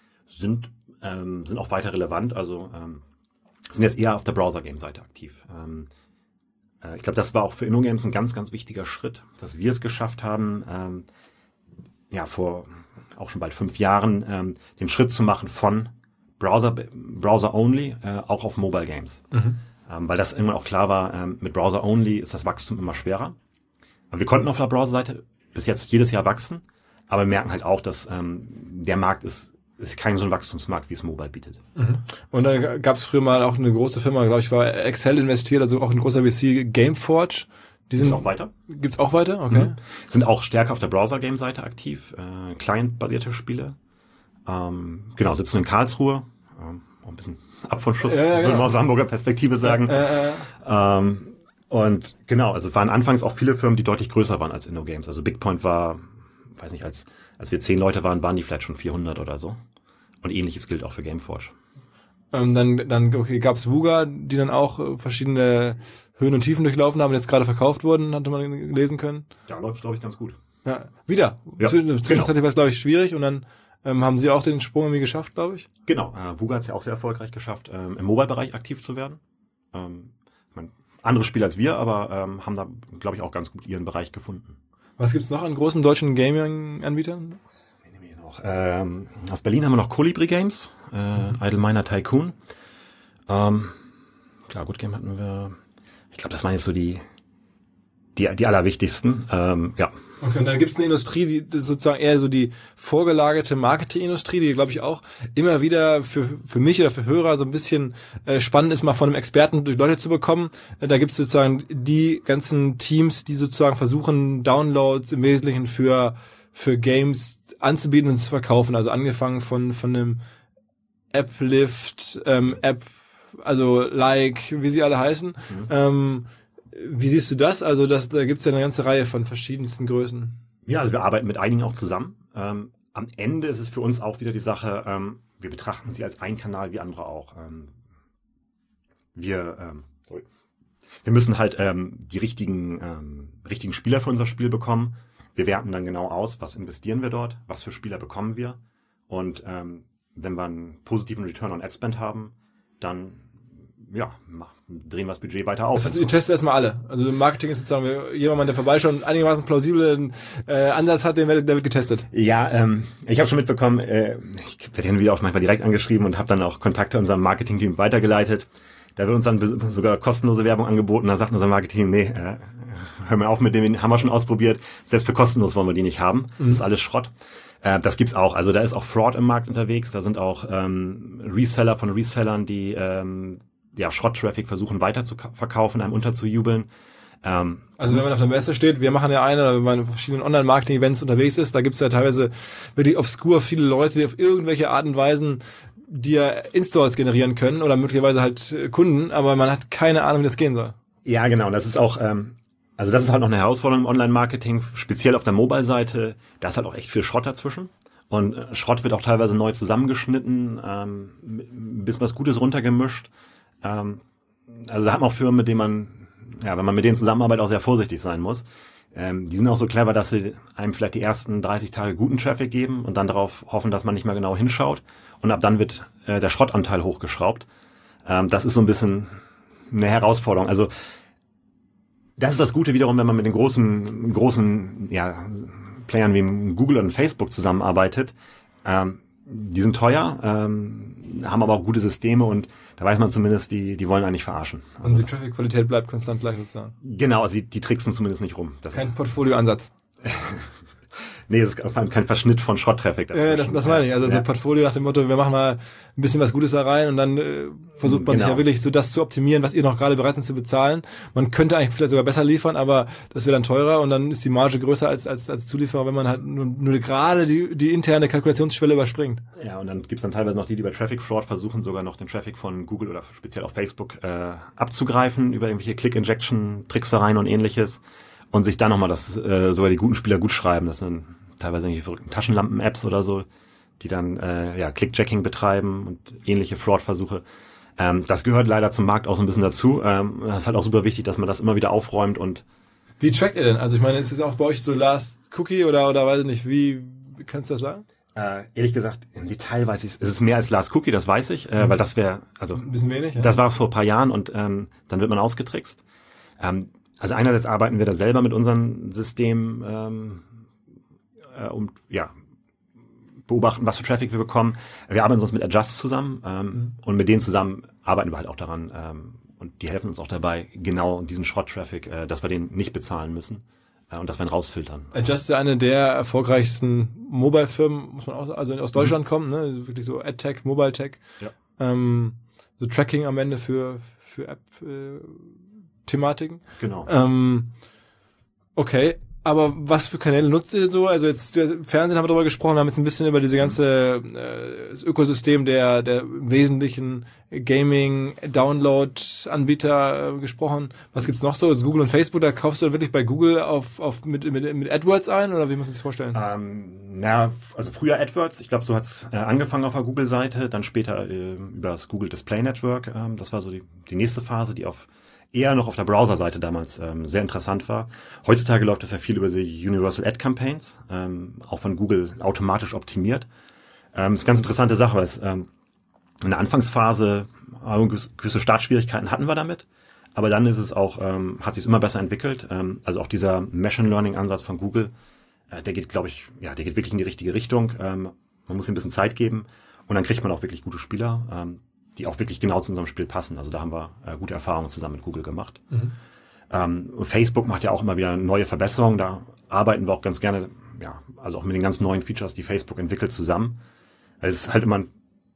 Sind ähm, sind auch weiter relevant, also ähm, sind jetzt eher auf der Browser-Game-Seite aktiv. Ähm, äh, ich glaube, das war auch für InnoGames ein ganz, ganz wichtiger Schritt, dass wir es geschafft haben, ähm, ja, vor auch schon bald fünf Jahren, ähm, den Schritt zu machen von Browser, Browser only, äh, auch auf Mobile Games. Mhm. Ähm, weil das irgendwann auch klar war, ähm, mit Browser only ist das Wachstum immer schwerer. Aber wir konnten auf der Browser-Seite bis jetzt jedes Jahr wachsen, aber wir merken halt auch, dass ähm, der Markt ist, ist kein so ein Wachstumsmarkt, wie es Mobile bietet. Mhm. Und dann gab es früher mal auch eine große Firma, glaube ich, war Excel investiert, also auch ein großer V C, Gameforge. Die sind gibt's auch weiter? Gibt's auch weiter? Okay. Mhm. Sind auch stärker auf der Browser-Game-Seite aktiv, äh, Client-basierte Spiele. Ähm, genau, sitzen in Karlsruhe ähm, ein bisschen ab von Schuss, Ja, ja, würde genau. man aus Hamburger Perspektive sagen. Äh, äh, Ähm, und genau, also es waren anfangs auch viele Firmen, die deutlich größer waren als InnoGames. Also BigPoint war, weiß nicht, als als wir zehn Leute waren, waren die vielleicht schon vierhundert oder so. Und ähnliches gilt auch für Gameforge. ähm, dann dann okay, gab's Vuga, die dann auch äh, verschiedene Höhen und Tiefen durchlaufen haben, jetzt gerade verkauft wurden, hatte man lesen können. Da läuft es, glaube ich, ganz gut. Ja, wieder. Ja, Zw- Zwischenzeitlich genau. war es, glaube ich, schwierig und dann ähm, haben sie auch den Sprung irgendwie geschafft, glaube ich. Genau, äh, Vuga hat es ja auch sehr erfolgreich geschafft, ähm, im Mobile-Bereich aktiv zu werden. Ähm, ich mein, andere Spieler als wir, aber ähm, haben da, glaube ich, auch ganz gut ihren Bereich gefunden. Was gibt's noch an großen deutschen Gaming-Anbietern? Wen nehmen wir hier noch? Ähm, aus Berlin haben wir noch Colibri Games, äh, Idle Miner Tycoon. Ähm, klar, Good Game hatten wir. Ich glaube, das waren jetzt so die die, die allerwichtigsten. Ähm, ja. Okay, und dann gibt's eine Industrie, die das ist sozusagen eher so die vorgelagerte Marketingindustrie, die, glaube ich, auch immer wieder für für mich oder für Hörer so ein bisschen äh, spannend ist, mal von einem Experten durch Leute zu bekommen. Äh, da gibt's sozusagen die ganzen Teams, die sozusagen versuchen, Downloads im Wesentlichen für für Games anzubieten und zu verkaufen. Also angefangen von von einem Applift, ähm, App, also Like, wie sie alle heißen. Mhm. Ähm, Wie siehst du das? Also das, da gibt's ja eine ganze Reihe von verschiedensten Größen. Ja, also wir arbeiten mit einigen auch zusammen. Ähm, am Ende ist es für uns auch wieder die Sache, ähm, wir betrachten sie als einen Kanal wie andere auch. Ähm, wir, ähm, sorry. wir müssen halt ähm, die richtigen, ähm, richtigen Spieler für unser Spiel bekommen. Wir werten dann genau aus, was investieren wir dort, was für Spieler bekommen wir. Und ähm, wenn wir einen positiven Return on Ad Spend haben, dann ja, drehen wir das Budget weiter auf. Also, ihr testet erstmal alle. Also Marketing ist sozusagen jemand, der vorbeischaut und einigermaßen plausiblen äh, Ansatz hat, den wird, der wird getestet. Ja, ähm, ich habe schon mitbekommen, äh, ich werde hin wieder auch manchmal direkt angeschrieben und habe dann auch Kontakte unserem Marketing-Team weitergeleitet. Da wird uns dann sogar kostenlose Werbung angeboten. Da sagt unser Marketing, nee, äh, hör mal auf mit dem, haben wir schon ausprobiert. Selbst für kostenlos wollen wir die nicht haben. Mhm. Das ist alles Schrott. Äh, das gibt's auch. Also da ist auch Fraud im Markt unterwegs. Da sind auch ähm, Reseller von Resellern, die ähm, ja, Schrott-Traffic versuchen weiter zu verkaufen, einem unterzujubeln. Ähm, also wenn man auf der Messe steht, wir machen ja eine, oder wenn man in verschiedenen Online-Marketing-Events unterwegs ist, da gibt's ja teilweise wirklich obskur viele Leute, die auf irgendwelche Art und Weisen dir Installs generieren können oder möglicherweise halt Kunden, aber man hat keine Ahnung, wie das gehen soll. Ja, genau. Das ist auch, ähm, also das ist halt noch eine Herausforderung im Online-Marketing, speziell auf der Mobile-Seite. Da ist halt auch echt viel Schrott dazwischen. Und äh, Schrott wird auch teilweise neu zusammengeschnitten, ähm, ein bisschen was Gutes runtergemischt. Ähm, also da hat man auch Firmen, mit denen man, ja, wenn man mit denen zusammenarbeitet, auch sehr vorsichtig sein muss. Ähm, die sind auch so clever, dass sie einem vielleicht die ersten dreißig Tage guten Traffic geben und dann darauf hoffen, dass man nicht mehr genau hinschaut. Und ab dann wird äh, der Schrottanteil hochgeschraubt. Ähm, das ist so ein bisschen eine Herausforderung. Also das ist das Gute wiederum, wenn man mit den großen, großen ja, Playern wie Google und Facebook zusammenarbeitet. Ähm, die sind teuer, ähm, haben aber auch gute Systeme und da weiß man zumindest, die, die wollen eigentlich verarschen. Also und die Traffic-Qualität bleibt konstant gleich sozusagen. Genau, also die, die tricksen zumindest nicht rum. Das kein Portfolioansatz. Nee, das ist kein Verschnitt von Schrott-Traffic. Ja, das, das meine ich. Also ja. So Portfolio nach dem Motto, wir machen mal ein bisschen was Gutes da rein und dann äh, versucht man genau. sich ja wirklich so das zu optimieren, was ihr noch gerade bereit seid zu bezahlen. Man könnte eigentlich vielleicht sogar besser liefern, aber das wäre dann teurer und dann ist die Marge größer als als als Zulieferer, wenn man halt nur, nur gerade die die interne Kalkulationsschwelle überspringt. Ja, und dann gibt's dann teilweise noch die, die bei Traffic Fraud versuchen, sogar noch den Traffic von Google oder speziell auf Facebook äh, abzugreifen über irgendwelche Click-Injection-Tricksereien und ähnliches und sich dann nochmal das äh, sogar die guten Spieler gut schreiben. Das sind teilweise irgendwelche verrückten Taschenlampen-Apps oder so, die dann äh, ja Click-Jacking betreiben und ähnliche Fraud-Versuche. Ähm, das gehört leider zum Markt auch so ein bisschen dazu. Ähm, das ist halt auch super wichtig, dass man das immer wieder aufräumt und wie trackt ihr denn? Also ich meine, ist es auch bei euch so Last Cookie oder oder weiß ich nicht, wie, wie kannst du das sagen? Äh, ehrlich gesagt, im Detail weiß ich, es ist mehr als Last Cookie, das weiß ich, äh, mhm. weil das wäre, also ein bisschen wenig, ja? Das war vor ein paar Jahren und ähm, dann wird man ausgetrickst. Ähm, also einerseits arbeiten wir da selber mit unserem System, ähm, äh, um ja beobachten, was für Traffic wir bekommen. Wir arbeiten sonst mit Adjust zusammen ähm, mhm. und mit denen zusammen arbeiten wir halt auch daran ähm, und die helfen uns auch dabei, genau diesen Schrott-Traffic, äh, dass wir den nicht bezahlen müssen. Und dass wir ihn rausfiltern. Adjust ist ja eine der erfolgreichsten Mobile-Firmen, muss man auch, also aus Deutschland mhm. kommen, ne, wirklich so AdTech, Mobile-Tech, ja. ähm, so Tracking am Ende für für App-Thematiken. Genau. Ähm, okay, Aber was für Kanäle nutzt ihr so? Also jetzt Fernsehen haben wir darüber gesprochen, haben jetzt ein bisschen über diese ganze äh, das Ökosystem der der wesentlichen Gaming-Download-Anbieter äh, gesprochen. Was gibt's noch so? Also Google und Facebook, da kaufst du dann wirklich bei Google auf auf mit mit, mit AdWords ein oder wie muss man sich das vorstellen? Ähm, na, also früher AdWords, ich glaube, so hat's äh, angefangen auf der Google-Seite, dann später äh, über das Google Display Network. Ähm, das war so die, die nächste Phase, die auf eher noch auf der Browser-Seite damals ähm, sehr interessant war. Heutzutage läuft das ja viel über die Universal Ad Campaigns, ähm, auch von Google automatisch optimiert. Ähm, ist eine ganz interessante Sache, weil es ähm, in der Anfangsphase äh, gewisse Startschwierigkeiten hatten wir damit, aber dann ist es auch, ähm, hat sich immer besser entwickelt. Ähm, also auch dieser Machine Learning Ansatz von Google, äh, der geht, glaube ich, ja, der geht wirklich in die richtige Richtung. Ähm, man muss ihm ein bisschen Zeit geben und dann kriegt man auch wirklich gute Spieler. Ähm, die auch wirklich genau zu unserem Spiel passen. Also da haben wir äh, gute Erfahrungen zusammen mit Google gemacht. Mhm. Ähm, Facebook macht ja auch immer wieder neue Verbesserungen. Da arbeiten wir auch ganz gerne, ja, also auch mit den ganz neuen Features, die Facebook entwickelt, zusammen. Also es ist halt immer ein,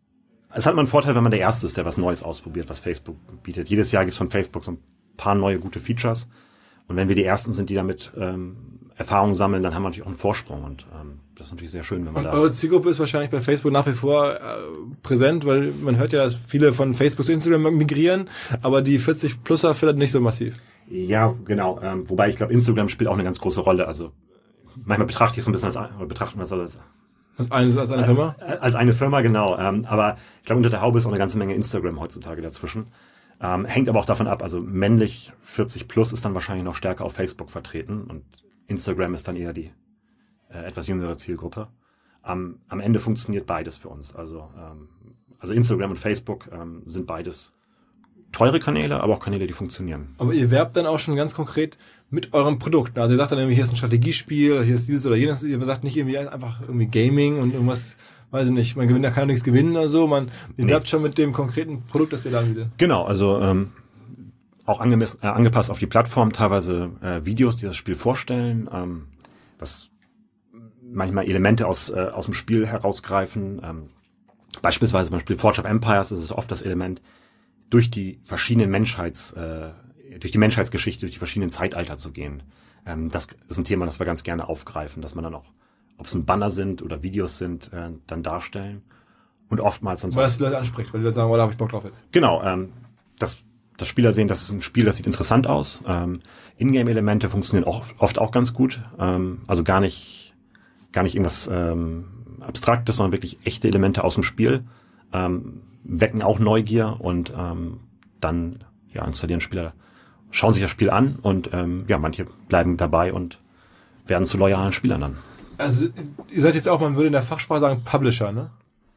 es ist halt immer ein Vorteil, wenn man der Erste ist, der was Neues ausprobiert, was Facebook bietet. Jedes Jahr gibt es von Facebook so ein paar neue gute Features. Und wenn wir die Ersten sind, die damit ähm, Erfahrungen sammeln, dann haben wir natürlich auch einen Vorsprung. Und ähm, das ist natürlich sehr schön, wenn man und da... Eure Zielgruppe ist wahrscheinlich bei Facebook nach wie vor äh, präsent, weil man hört ja, dass viele von Facebook zu Instagram migrieren, aber die vierzig-Pluser vielleicht nicht so massiv. Ja, genau. Ähm, wobei ich glaube, Instagram spielt auch eine ganz große Rolle. Also manchmal betrachte ich es so ein bisschen als, oder betrachten wir es als... Als eine, als eine Firma? Äh, als eine Firma, genau. Ähm, aber ich glaube, unter der Haube ist auch eine ganze Menge Instagram heutzutage dazwischen. Ähm, hängt aber auch davon ab, also männlich vierzig plus ist dann wahrscheinlich noch stärker auf Facebook vertreten und Instagram ist dann eher die äh, etwas jüngere Zielgruppe. Am, am Ende funktioniert beides für uns. Also, ähm, also Instagram und Facebook ähm, sind beides teure Kanäle, aber auch Kanäle, die funktionieren. Aber ihr werbt dann auch schon ganz konkret mit eurem Produkt. Also ihr sagt dann irgendwie, hier ist ein Strategiespiel, hier ist dieses oder jenes. Ihr sagt nicht irgendwie einfach irgendwie Gaming und irgendwas, weiß ich nicht, man gewinnt, da kann ja nichts gewinnen oder so. Man ihr nee. werbt schon mit dem konkreten Produkt, das ihr da anbietet. Genau, also ähm, auch angemessen, äh, angepasst auf die Plattform, teilweise äh, Videos, die das Spiel vorstellen, ähm, was manchmal Elemente aus äh, aus dem Spiel herausgreifen. Ähm, beispielsweise beim Spiel Forge of Empires ist es oft das Element, durch die verschiedenen Menschheits, äh, durch die Menschheitsgeschichte, durch die verschiedenen Zeitalter zu gehen. Ähm, das ist ein Thema, das wir ganz gerne aufgreifen, dass man dann auch, ob es ein Banner sind oder Videos sind, äh, dann darstellen. Und oftmals dann... Weil das die Leute anspricht, weil die Leute sagen, oh, da habe ich Bock drauf jetzt. Genau, ähm, das das Spieler sehen, das ist ein Spiel, das sieht interessant aus. Ähm, Ingame-Elemente funktionieren auch, oft auch ganz gut. Ähm, also gar nicht, gar nicht irgendwas ähm, Abstraktes, sondern wirklich echte Elemente aus dem Spiel. Ähm, wecken auch Neugier und ähm, dann ja installieren Spieler, schauen sich das Spiel an und ähm, ja, manche bleiben dabei und werden zu loyalen Spielern dann. Also ihr seid jetzt auch, man würde in der Fachsprache sagen, Publisher, ne?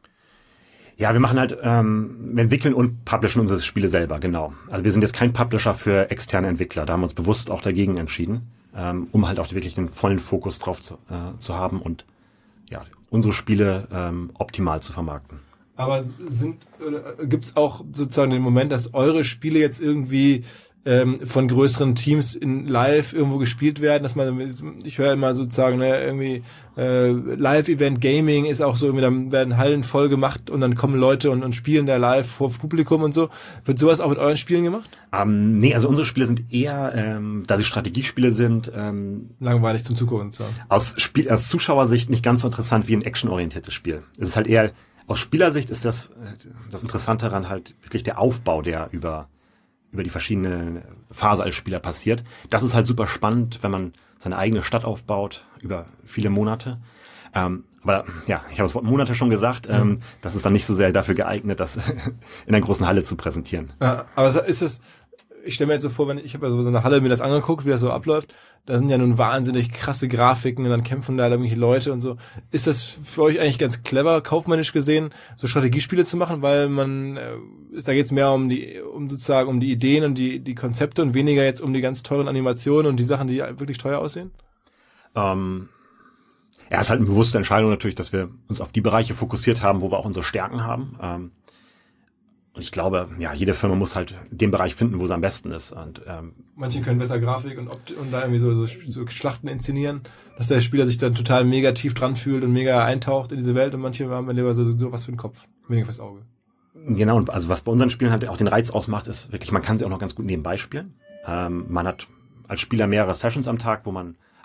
Ja, wir machen halt, ähm, wir entwickeln und publishen unsere Spiele selber, genau. Also wir sind jetzt kein Publisher für externe Entwickler, da haben wir uns bewusst auch dagegen entschieden, ähm, um halt auch wirklich den vollen Fokus drauf zu, äh, zu haben und ja, unsere Spiele ähm, optimal zu vermarkten. Aber sind gibt es auch sozusagen den Moment, dass eure Spiele jetzt irgendwie ähm, von größeren Teams in live irgendwo gespielt werden, dass man, ich höre immer sozusagen, ne, irgendwie äh, Live-Event Gaming ist auch so, irgendwie dann werden Hallen voll gemacht und dann kommen Leute und, und spielen da live vor Publikum und so. Wird sowas auch mit euren Spielen gemacht? Ähm, nee, also unsere Spiele sind eher, ähm, da sie Strategiespiele sind, ähm, langweilig zum Zugucken. So. Aus, Spiel, aus Zuschauersicht nicht ganz so interessant wie ein actionorientiertes Spiel. Es ist halt eher, aus Spielersicht ist das, das Interessante daran halt wirklich der Aufbau, der über über die verschiedene Phase als Spieler passiert. Das ist halt super spannend, wenn man seine eigene Stadt aufbaut über viele Monate. Ähm, aber ja, ich habe das Wort Monate schon gesagt. Ähm, mhm. Das ist dann nicht so sehr dafür geeignet, das in einer großen Halle zu präsentieren. Ja, aber ist das, ich stelle mir jetzt so vor, wenn ich habe ja so eine Halle mir das angeguckt, wie das so abläuft. Da sind ja nun wahnsinnig krasse Grafiken und dann kämpfen da irgendwelche Leute und so. Ist das für euch eigentlich ganz clever, kaufmännisch gesehen, so Strategiespiele zu machen, weil man, äh, da geht's mehr um die, um sozusagen um die Ideen und die die Konzepte und weniger jetzt um die ganz teuren Animationen und die Sachen, die wirklich teuer aussehen? Ähm, ja, es ist halt eine bewusste Entscheidung natürlich, dass wir uns auf die Bereiche fokussiert haben, wo wir auch unsere Stärken haben. Ähm, Und ich glaube, ja, jede Firma muss halt den Bereich finden, wo sie am besten ist. Und ähm, manche können besser Grafik und, Opt- und da irgendwie so, so, so Schlachten inszenieren, dass der Spieler sich dann total mega tief dran fühlt und mega eintaucht in diese Welt und manche haben dann lieber so, so was für den Kopf, weniger fürs Auge. Genau, und also was bei unseren Spielen halt auch den Reiz ausmacht, ist wirklich, man kann sie auch noch ganz gut nebenbei spielen. Ähm, man hat als Spieler mehrere Sessions am Tag, wo man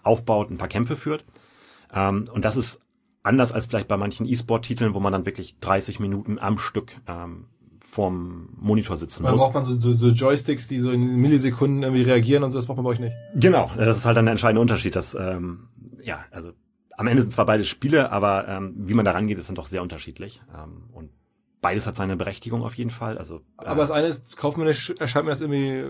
aufbaut, ein paar Kämpfe führt. Ähm, und das ist anders als vielleicht bei manchen E-Sport-Titeln, wo man dann wirklich dreißig Minuten am Stück ähm, vorm Monitor sitzen Man muss. braucht man so, so, so Joysticks, die so in Millisekunden irgendwie reagieren und so, das braucht man bei euch nicht. Genau, das ist halt dann der entscheidende Unterschied. Dass, ähm, ja, also am Ende sind zwar beide Spiele, aber ähm, wie man da rangeht, ist dann doch sehr unterschiedlich. Ähm, und beides hat seine Berechtigung auf jeden Fall. Also, äh, aber das eine ist, kaufmännisch erscheint mir das irgendwie...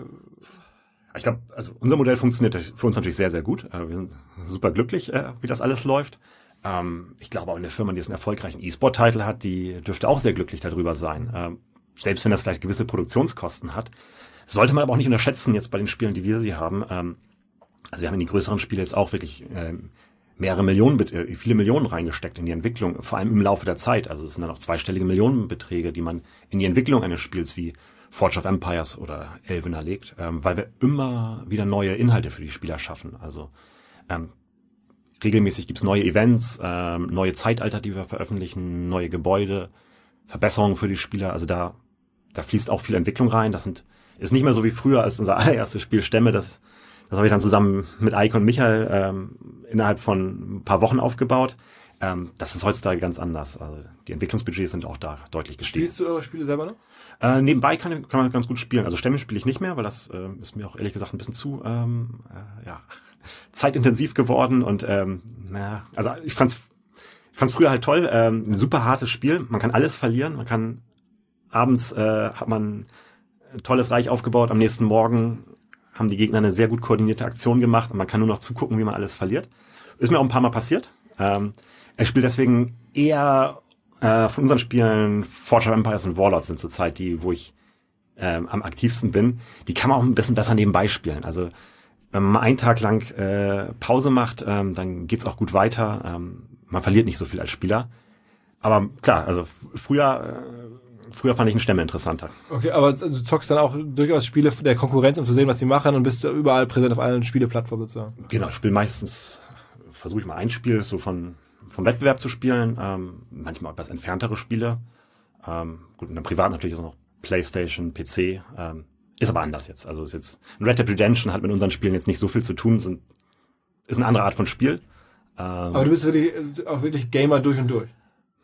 Ich glaube, also unser Modell funktioniert für uns natürlich sehr, sehr gut. Äh, wir sind super glücklich, äh, wie das alles läuft. Ähm, ich glaube auch eine Firma, die jetzt einen erfolgreichen E-Sport-Titel hat, die dürfte auch sehr glücklich darüber sein. Ähm, selbst wenn das vielleicht gewisse Produktionskosten hat. Sollte man aber auch nicht unterschätzen jetzt bei den Spielen, die wir sie haben. Ähm, also wir haben in die größeren Spiele jetzt auch wirklich ähm, mehrere Millionen, äh, viele Millionen reingesteckt in die Entwicklung, vor allem im Laufe der Zeit. Also es sind dann auch zweistellige Millionenbeträge, die man in die Entwicklung eines Spiels wie Forge of Empires oder Elvenar legt, ähm, weil wir immer wieder neue Inhalte für die Spieler schaffen. Also ähm, regelmäßig gibt's neue Events, ähm, neue Zeitalter, die wir veröffentlichen, neue Gebäude, Verbesserungen für die Spieler. Also da da fließt auch viel Entwicklung rein. Das sind ist nicht mehr so wie früher als unser allererstes Spiel Stämme. Das das habe ich dann zusammen mit Eike und Michael ähm, innerhalb von ein paar Wochen aufgebaut. Ähm, das ist heutzutage ganz anders. Also die Entwicklungsbudgets sind auch da deutlich gestiegen. Spielst du eure Spiele selber noch? Äh, nebenbei kann, kann man ganz gut spielen. Also Stämme spiele ich nicht mehr, weil das äh, ist mir auch ehrlich gesagt ein bisschen zu ähm, äh, ja, zeitintensiv geworden. Und ähm, naja, also ich fand's, ich fand's früher halt toll. Ähm, ein super hartes Spiel. Man kann alles verlieren. Man kann abends äh, hat man ein tolles Reich aufgebaut. Am nächsten Morgen haben die Gegner eine sehr gut koordinierte Aktion gemacht und man kann nur noch zugucken, wie man alles verliert. Ist mir auch ein paar Mal passiert. Ähm, ich spiele deswegen eher äh, von unseren Spielen Forge of Empires und Warlords sind zurzeit die, wo ich ähm, am aktivsten bin. Die kann man auch ein bisschen besser nebenbei spielen. Also wenn man mal einen Tag lang äh, Pause macht, ähm, dann geht's auch gut weiter. Ähm, man verliert nicht so viel als Spieler. Aber klar, also f- früher äh, früher fand ich einen Stämme interessanter. Okay, aber du zockst dann auch durchaus Spiele der Konkurrenz, um zu sehen, was die machen und bist überall präsent auf allen Spieleplattformen sozusagen. Genau, ich spiele meistens, versuche ich mal ein Spiel so von vom Wettbewerb zu spielen, ähm, manchmal etwas entferntere Spiele. Ähm, gut, und dann privat natürlich auch noch PlayStation, P C, ähm, ist aber anders jetzt. Also ist jetzt Red Dead Redemption hat mit unseren Spielen jetzt nicht so viel zu tun, sind, ist eine andere Art von Spiel. Ähm, aber du bist wirklich, auch wirklich Gamer durch und durch.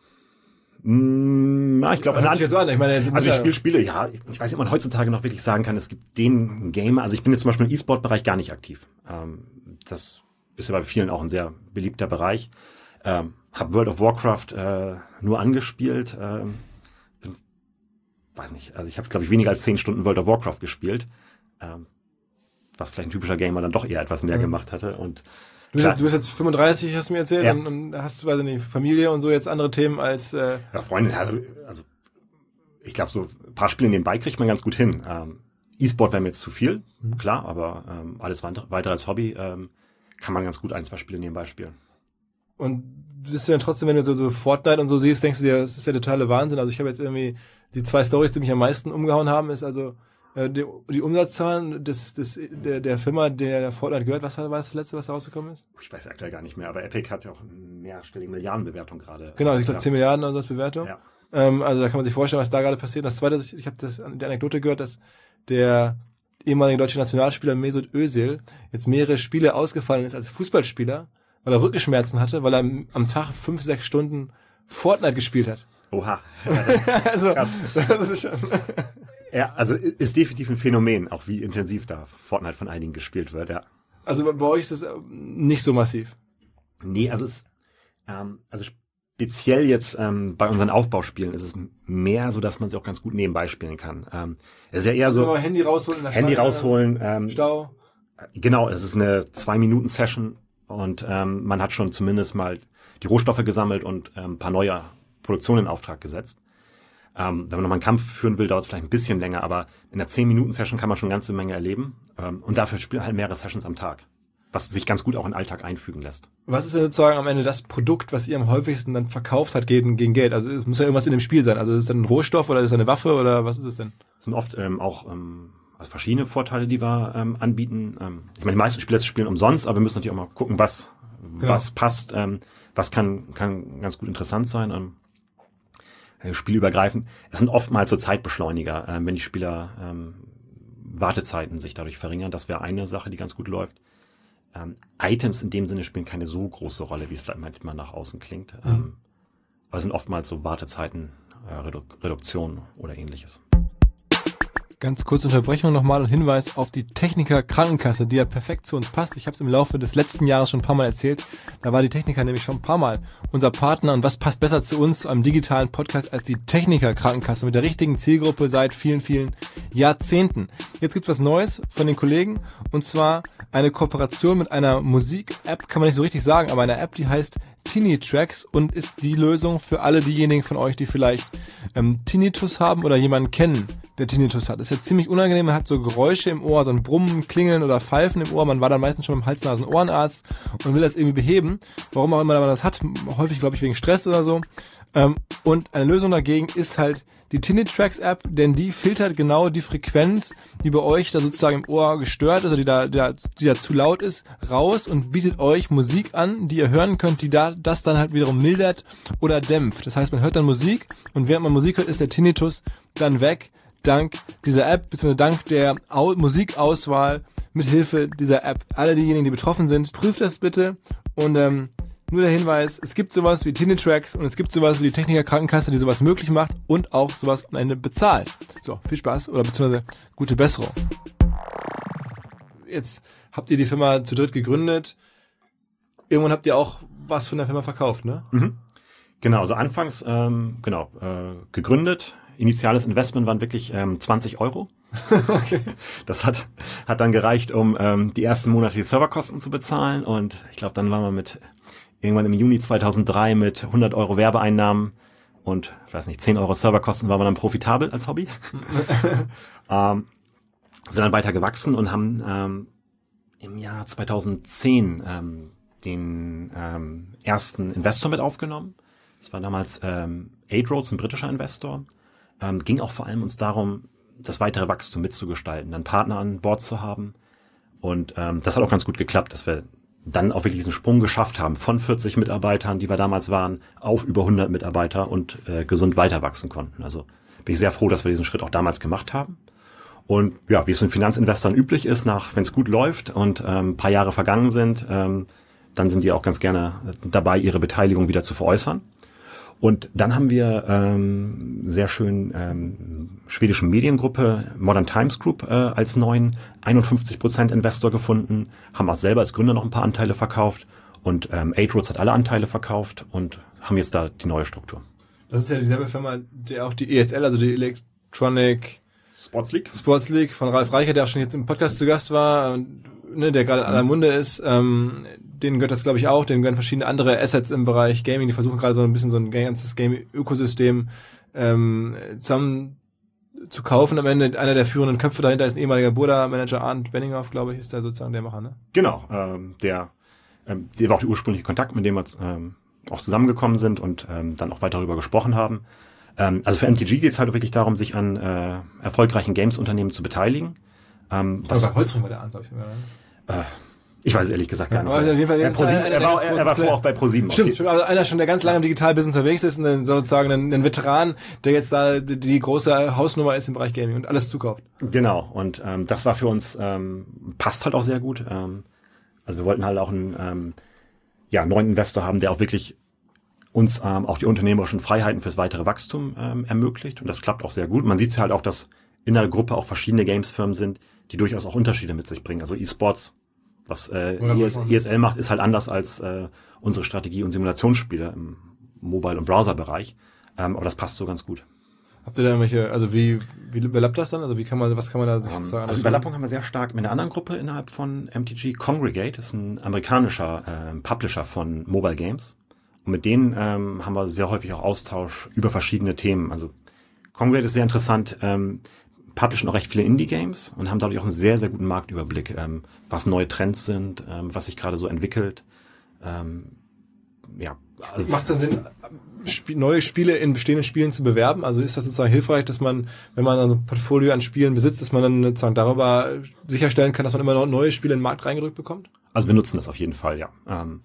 Na, ich glaube, so an. Ich meine, also ich spiele Spiele, ja, ich weiß nicht, ob man heutzutage noch wirklich sagen kann, es gibt den Gamer, also ich bin jetzt zum Beispiel im E-Sport-Bereich gar nicht aktiv. Ähm, das ist ja bei vielen auch ein sehr beliebter Bereich. Ähm, hab World of Warcraft äh, nur angespielt. Ähm, bin, weiß nicht, also ich habe, glaube ich, weniger als zehn Stunden World of Warcraft gespielt. Ähm, was vielleicht ein typischer Gamer dann doch eher etwas mehr mhm. gemacht hatte. Und Du bist, jetzt, du bist jetzt fünfunddreißig, hast du mir erzählt, ja. und, und hast, weiß ich nicht, Familie und so jetzt andere Themen als... Äh ja, Freunde, also, also ich glaube, so ein paar Spiele nebenbei kriegt man ganz gut hin. Ähm, E-Sport wäre mir jetzt zu viel, mhm. klar, aber ähm, alles weiter als Hobby ähm, kann man ganz gut ein, zwei Spiele nebenbei spielen. Und bist du dann trotzdem, wenn du so, so Fortnite und so siehst, denkst du dir, das ist der totale Wahnsinn. Also ich habe jetzt irgendwie die zwei Storys, die mich am meisten umgehauen haben, ist also Die, die Umsatzzahlen des, des, der, der Firma, der Fortnite gehört, was war das letzte, was da rausgekommen ist? Ich weiß aktuell gar nicht mehr, aber Epic hat ja auch eine mehrstellige Milliardenbewertung gerade. Genau, ich glaube zehn Milliarden oder so als Bewertung. Ja. Ähm, also da kann man sich vorstellen, was da gerade passiert. Das zweite, ich, ich habe das die Anekdote gehört, dass der ehemalige deutsche Nationalspieler Mesut Özil jetzt mehrere Spiele ausgefallen ist als Fußballspieler, weil er Rückenschmerzen hatte, weil er am Tag fünf, sechs Stunden Fortnite gespielt hat. Oha. Also, das ist schon... Ja, also ist definitiv ein Phänomen, auch wie intensiv da Fortnite von einigen gespielt wird, ja. Also bei euch ist das nicht so massiv? Nee, also es, ähm, also speziell jetzt ähm, bei unseren Aufbauspielen ist es mehr so, dass man sie auch ganz gut nebenbei spielen kann. Ähm, es ist ja eher so... Also Handy rausholen in der Handy Stadt, rausholen. Ähm, Stau. Genau, es ist eine zwei-Minuten-Session und ähm, man hat schon zumindest mal die Rohstoffe gesammelt und ähm, ein paar neue Produktionen in Auftrag gesetzt. Ähm, wenn man nochmal einen Kampf führen will, dauert es vielleicht ein bisschen länger, aber in einer zehn-Minuten-Session kann man schon eine ganze Menge erleben. Ähm, und dafür spielen halt mehrere Sessions am Tag, was sich ganz gut auch in den Alltag einfügen lässt. Was ist denn sozusagen am Ende das Produkt, was ihr am häufigsten dann verkauft hat gegen, gegen Geld? Also es muss ja irgendwas in dem Spiel sein. Also ist es dann ein Rohstoff oder ist es eine Waffe oder was ist es denn? Es sind oft ähm, auch ähm, also verschiedene Vorteile, die wir ähm, anbieten. Ähm, ich meine, die meisten Spieler spielen umsonst, aber wir müssen natürlich auch mal gucken, was, genau. was passt, ähm, was kann, kann ganz gut interessant sein. Ähm, spielübergreifend. Es sind oftmals so Zeitbeschleuniger, äh, wenn die Spieler ähm, Wartezeiten sich dadurch verringern. Das wäre eine Sache, die ganz gut läuft. Ähm, Items in dem Sinne spielen keine so große Rolle, wie es vielleicht manchmal nach außen klingt. Mhm. Ähm, aber es sind oftmals so Wartezeiten, äh, Redu- Reduktion oder ähnliches. Ganz kurze Unterbrechung nochmal und Hinweis auf die Techniker Krankenkasse, die ja perfekt zu uns passt. Ich habe es im Laufe des letzten Jahres schon ein paar Mal erzählt. Da war die Techniker nämlich schon ein paar Mal unser Partner. Und was passt besser zu uns am digitalen Podcast als die Techniker Krankenkasse mit der richtigen Zielgruppe seit vielen, vielen Jahrzehnten. Jetzt gibt's was Neues von den Kollegen und zwar eine Kooperation mit einer Musik-App, kann man nicht so richtig sagen, aber eine App, die heißt Tinitracks und ist die Lösung für alle diejenigen von euch, die vielleicht ähm, Tinnitus haben oder jemanden kennen, der Tinnitus hat. Das ist ja ziemlich unangenehm, man hat so Geräusche im Ohr, so ein Brummen, Klingeln oder Pfeifen im Ohr. Man war dann meistens schon beim Hals-Nasen-Ohrenarzt und will das irgendwie beheben. Warum auch immer man das hat, häufig glaube ich wegen Stress oder so. Ähm, und eine Lösung dagegen ist halt die Tinitracks-App, denn die filtert genau die Frequenz, die bei euch da sozusagen im Ohr gestört ist oder die da, die da, die da zu laut ist, raus und bietet euch Musik an, die ihr hören könnt, die da das dann halt wiederum mildert oder dämpft. Das heißt, man hört dann Musik und während man Musik hört, ist der Tinnitus dann weg, dank dieser App, beziehungsweise dank der Au- Musikauswahl mit Hilfe dieser App. Alle diejenigen, die betroffen sind, prüft das bitte und ähm, nur der Hinweis, es gibt sowas wie Tinitracks und es gibt sowas wie die Techniker Krankenkasse, die sowas möglich macht und auch sowas am Ende bezahlt. So, viel Spaß oder beziehungsweise gute Besserung. Jetzt habt ihr die Firma zu dritt gegründet. Irgendwann habt ihr auch was von der Firma verkauft, ne? Mhm. Genau, also anfangs ähm, genau äh, gegründet. Initiales Investment waren wirklich ähm, zwanzig Euro. Okay. Das hat hat dann gereicht, um ähm, die ersten Monate die Serverkosten zu bezahlen und ich glaube, dann waren wir mit irgendwann im Juni zweitausenddrei mit hundert Euro Werbeeinnahmen und, ich weiß nicht, zehn Euro Serverkosten waren wir dann profitabel als Hobby. ähm, sind dann weiter gewachsen und haben ähm, im Jahr zweitausendzehn ähm, den ähm, ersten Investor mit aufgenommen. Das war damals ähm, Eight Roads, ein britischer Investor. Ähm, ging auch vor allem uns darum, das weitere Wachstum mitzugestalten, dann Partner an Bord zu haben. Und ähm, das hat auch ganz gut geklappt, dass wir dann auch wirklich diesen Sprung geschafft haben von vierzig Mitarbeitern, die wir damals waren, auf über hundert Mitarbeiter und äh, gesund weiter wachsen konnten. Also bin ich sehr froh, dass wir diesen Schritt auch damals gemacht haben. Und ja, wie es in Finanzinvestoren üblich ist, nach wenn es gut läuft und ähm, ein paar Jahre vergangen sind, ähm, dann sind die auch ganz gerne dabei, ihre Beteiligung wieder zu veräußern. Und dann haben wir ähm, sehr schön ähm, schwedische Mediengruppe Modern Times Group äh, als neuen einundfünfzig Prozent Investor gefunden, haben auch selber als Gründer noch ein paar Anteile verkauft und ähm, Eight Roads hat alle Anteile verkauft und haben jetzt da die neue Struktur. Das ist ja dieselbe Firma, die auch die E S L, also die Electronic Sports League? Sports League von Ralf Reicher, der auch schon jetzt im Podcast zu Gast war, und, ne, der gerade in aller Munde ist, ähm, denen gehört das, glaube ich, auch, denen gehören verschiedene andere Assets im Bereich Gaming, die versuchen gerade so ein bisschen so ein ganzes Game-Ökosystem ähm, zusammen zu kaufen. Am Ende einer der führenden Köpfe dahinter ist ein ehemaliger Burda-Manager, Arndt Benninghoff, glaube ich, ist der sozusagen der Macher, ne? Genau, ähm, der, ähm, sie war auch der ursprüngliche Kontakt, mit dem wir ähm, auch zusammengekommen sind und ähm, dann auch weiter darüber gesprochen haben. Ähm, also für M T G geht es halt wirklich darum, sich an äh, erfolgreichen Games-Unternehmen zu beteiligen. Ähm, was, Aber bei Holzring war der Arndt, glaube ich. Äh, ich weiß ehrlich gesagt gar nicht. Also auf jeden Fall, er, ProSieben, er, war, er war vorher auch bei ProSieben. Stimmt, stimmt, also einer schon, der ganz lange im Digital-Business unterwegs ist, und sozusagen ein, ein Veteran, der jetzt da die, die große Hausnummer ist im Bereich Gaming und alles zukauft. Genau, und ähm, das war für uns, ähm, passt halt auch sehr gut. Ähm, also wir wollten halt auch einen ähm, ja, neuen Investor haben, der auch wirklich uns ähm, auch die unternehmerischen Freiheiten fürs weitere Wachstum ähm, ermöglicht. Und das klappt auch sehr gut. Man sieht ja halt auch, dass in der Gruppe auch verschiedene Games-Firmen sind, die durchaus auch Unterschiede mit sich bringen. Also E-Sports, was äh, E S L macht, ist halt anders als äh, unsere Strategie- und Simulationsspiele im Mobile- und Browser-Bereich. Ähm, aber das passt so ganz gut. Habt ihr da irgendwelche, also wie, wie überlappt das dann? Also wie kann man, was kann man da sich Um, sozusagen... also Überlappung haben wir sehr stark mit einer anderen Gruppe innerhalb von M T G. Congregate ist ein amerikanischer äh, Publisher von Mobile Games. Und mit denen ähm, haben wir sehr häufig auch Austausch über verschiedene Themen. Also Congregate ist sehr interessant, ähm, publishen auch recht viele Indie-Games und haben dadurch auch einen sehr, sehr guten Marktüberblick, ähm, was neue Trends sind, ähm, was sich gerade so entwickelt. Ähm, ja, also Macht es dann Sinn, Sp- neue Spiele in bestehenden Spielen zu bewerben? Also ist das sozusagen hilfreich, dass man, wenn man ein Portfolio an Spielen besitzt, dass man dann sozusagen darüber sicherstellen kann, dass man immer noch neue Spiele in den Markt reingedrückt bekommt? Also wir nutzen das auf jeden Fall, ja. Ähm,